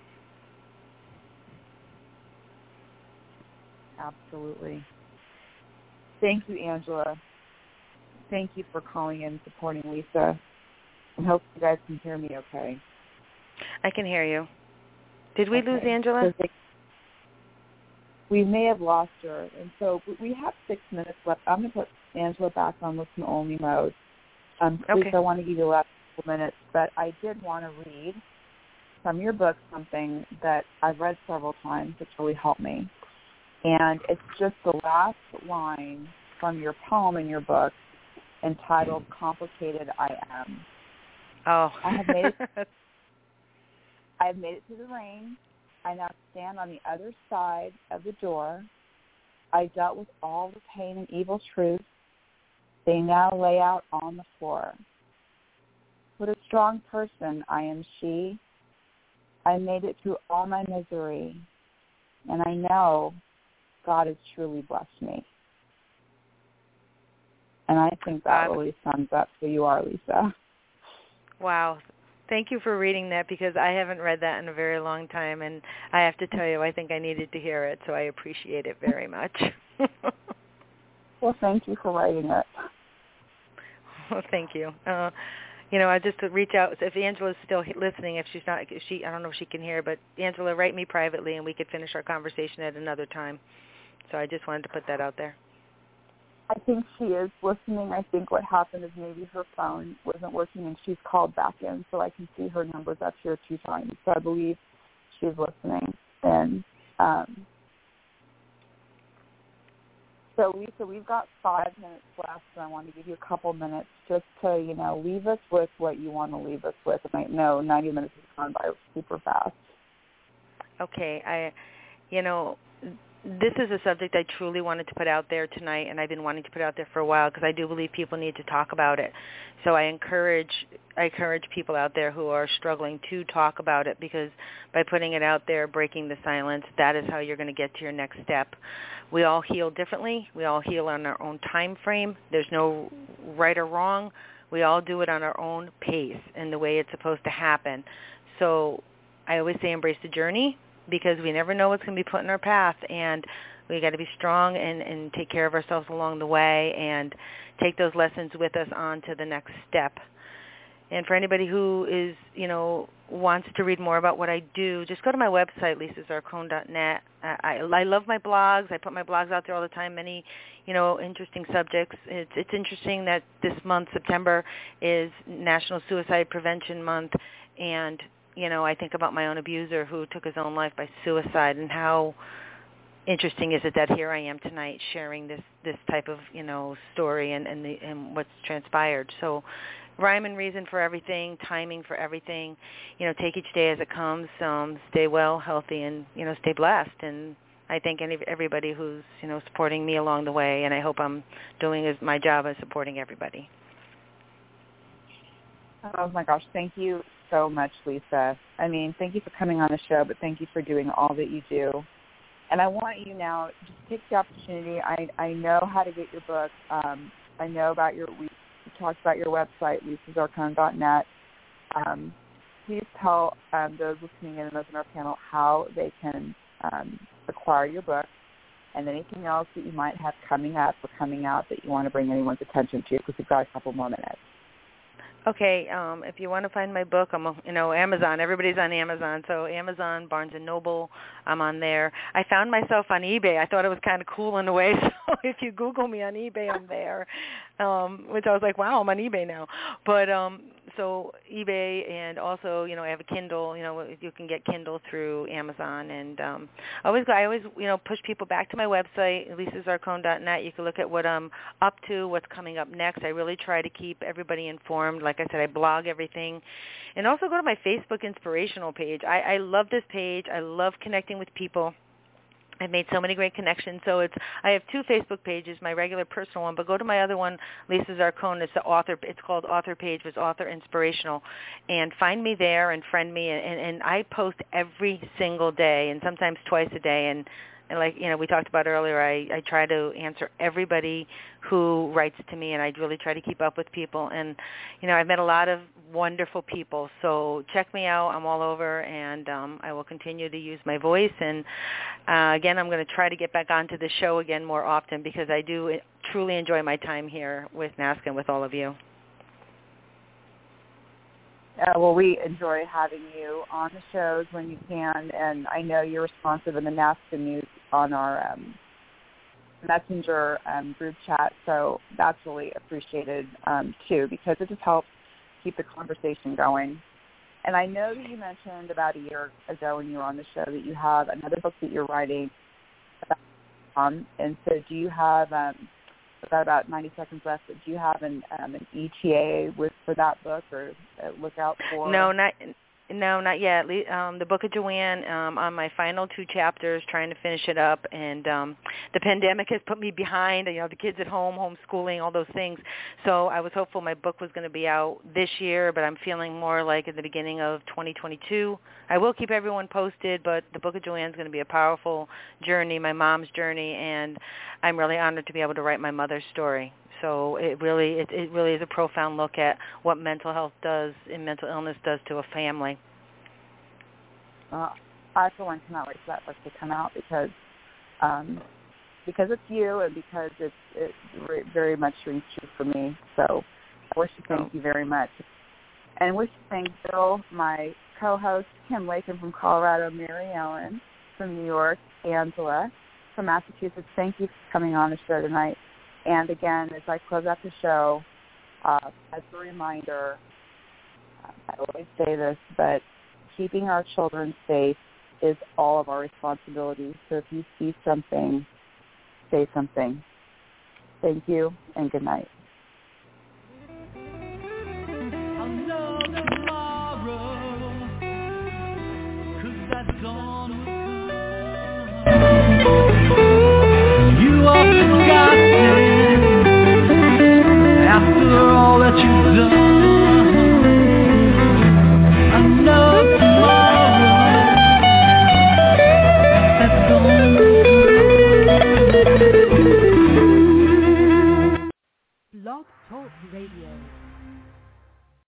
Absolutely. Thank you, Angela. Thank you for calling in and supporting Lisa. I hope you guys can hear me okay. I can hear you. Did we lose Angela? We may have lost her. And so we have 6 minutes left. I'm going to put Angela back on listen-only mode. Lisa, I want to give you the last couple minutes, but I did want to read from your book something that I've read several times that's really helped me. And it's just the last line from your poem in your book entitled Complicated I Am. Oh. I have made it through the rain. I now stand on the other side of the door. I dealt with all the pain and evil truths. They now lay out on the floor. What a strong person I am she. I made it through all my misery. And I know God has truly blessed me. And I think that really sums up who you are, Lisa. Wow. Thank you for reading that, because I haven't read that in a very long time, and I have to tell you, I think I needed to hear it, so I appreciate it very much. Well, thank you for writing it. Well, thank you. I just to reach out. If Angela's still listening, if she's not, I don't know if she can hear, but Angela, write me privately, and we could finish our conversation at another time. So I just wanted to put that out there. I think she is listening. I think what happened is maybe her phone wasn't working, and she's called back in, so I can see her numbers up here 2 times. So I believe she's listening. And so Lisa, we've got 5 minutes left, and I want to give you a couple minutes just to, leave us with what you want to leave us with. And I know 90 minutes has gone by super fast. Okay. This is a subject I truly wanted to put out there tonight, and I've been wanting to put out there for a while because I do believe people need to talk about it. So I encourage people out there who are struggling to talk about it, because by putting it out there, breaking the silence, that is how you're going to get to your next step. We all heal differently. We all heal on our own time frame. There's no right or wrong. We all do it on our own pace and the way it's supposed to happen. So I always say embrace the journey, because we never know what's going to be put in our path, and we got to be strong and take care of ourselves along the way and take those lessons with us on to the next step. And for anybody who is, wants to read more about what I do, just go to my website, lisazarcone.net. I love my blogs. I put my blogs out there all the time, many, interesting subjects. It's interesting that this month, September, is National Suicide Prevention Month, and I think about my own abuser who took his own life by suicide, and how interesting is it that here I am tonight sharing this type of, story and what's transpired. So rhyme and reason for everything, timing for everything. Take each day as it comes. Stay well, healthy, and, stay blessed. And I thank everybody who's, supporting me along the way, and I hope I'm doing my job as supporting everybody. Oh, my gosh. Thank you so much, Lisa. I mean, thank you for coming on the show, but thank you for doing all that you do. And I want you now to take the opportunity. I know how to get your book. I know about we talked about your website, lisazarcone.net. Please tell those listening in and those in our panel how they can acquire your book, and anything else that you might have coming up or coming out that you want to bring anyone's attention to, because we've got a couple more minutes. Okay, if you want to find my book, I'm, Amazon. Everybody's on Amazon. So Amazon, Barnes & Noble, I'm on there. I found myself on eBay. I thought it was kind of cool in a way. So if you Google me on eBay, I'm there, which I was like, wow, I'm on eBay now. But so eBay, and also, I have a Kindle. You can get Kindle through Amazon. And I always, push people back to my website, lisazarcone.net. You can look at what I'm up to, what's coming up next. I really try to keep everybody informed. Like I said, I blog everything. And also go to my Facebook inspirational page. I love this page. I love connecting with people. I've made so many great connections. So I have 2 Facebook pages, my regular personal one, but go to my other one, Lisa Zarcone. It's the author. It's called Author Page. It's Author Inspirational, and find me there and friend me. And I post every single day, and sometimes twice a day. And like we talked about earlier, I try to answer everybody who writes to me, and I really try to keep up with people. And I've met a lot of wonderful people. So check me out. I'm all over, and I will continue to use my voice. And again, I'm going to try to get back onto the show again more often, because I do truly enjoy my time here with NAASCA and with all of you. Well, we enjoy having you on the shows when you can, and I know you're responsive in the NAASCA news on our Messenger group chat, so that's really appreciated too, because it just helps keep the conversation going. And I know that you mentioned about a year ago when you were on the show that you have another book that you're writing about, and so do you have we've got about 90 seconds left, but do you have an ETA for that book, or look out for? No, not yet. The Book of Joanne, on my final 2 chapters, trying to finish it up, and the pandemic has put me behind. The kids at home, homeschooling, all those things. So I was hopeful my book was going to be out this year, but I'm feeling more like at the beginning of 2022. I will keep everyone posted, but the Book of Joanne is going to be a powerful journey, my mom's journey, and I'm really honored to be able to write my mother's story. So it really is a profound look at what mental health does and mental illness does to a family. I, for one, cannot wait for that book to come out, because it's you, and because it very much rings true for me. So I wish to thank you very much. And wish to thank Bill, my co-host, Kim Lakin from Colorado, Mary Ellen from New York, Angela from Massachusetts. Thank you for coming on the show tonight. And again, as I close out the show, as a reminder, I always say this, but keeping our children safe is all of our responsibility. So if you see something, say something. Thank you, and good night.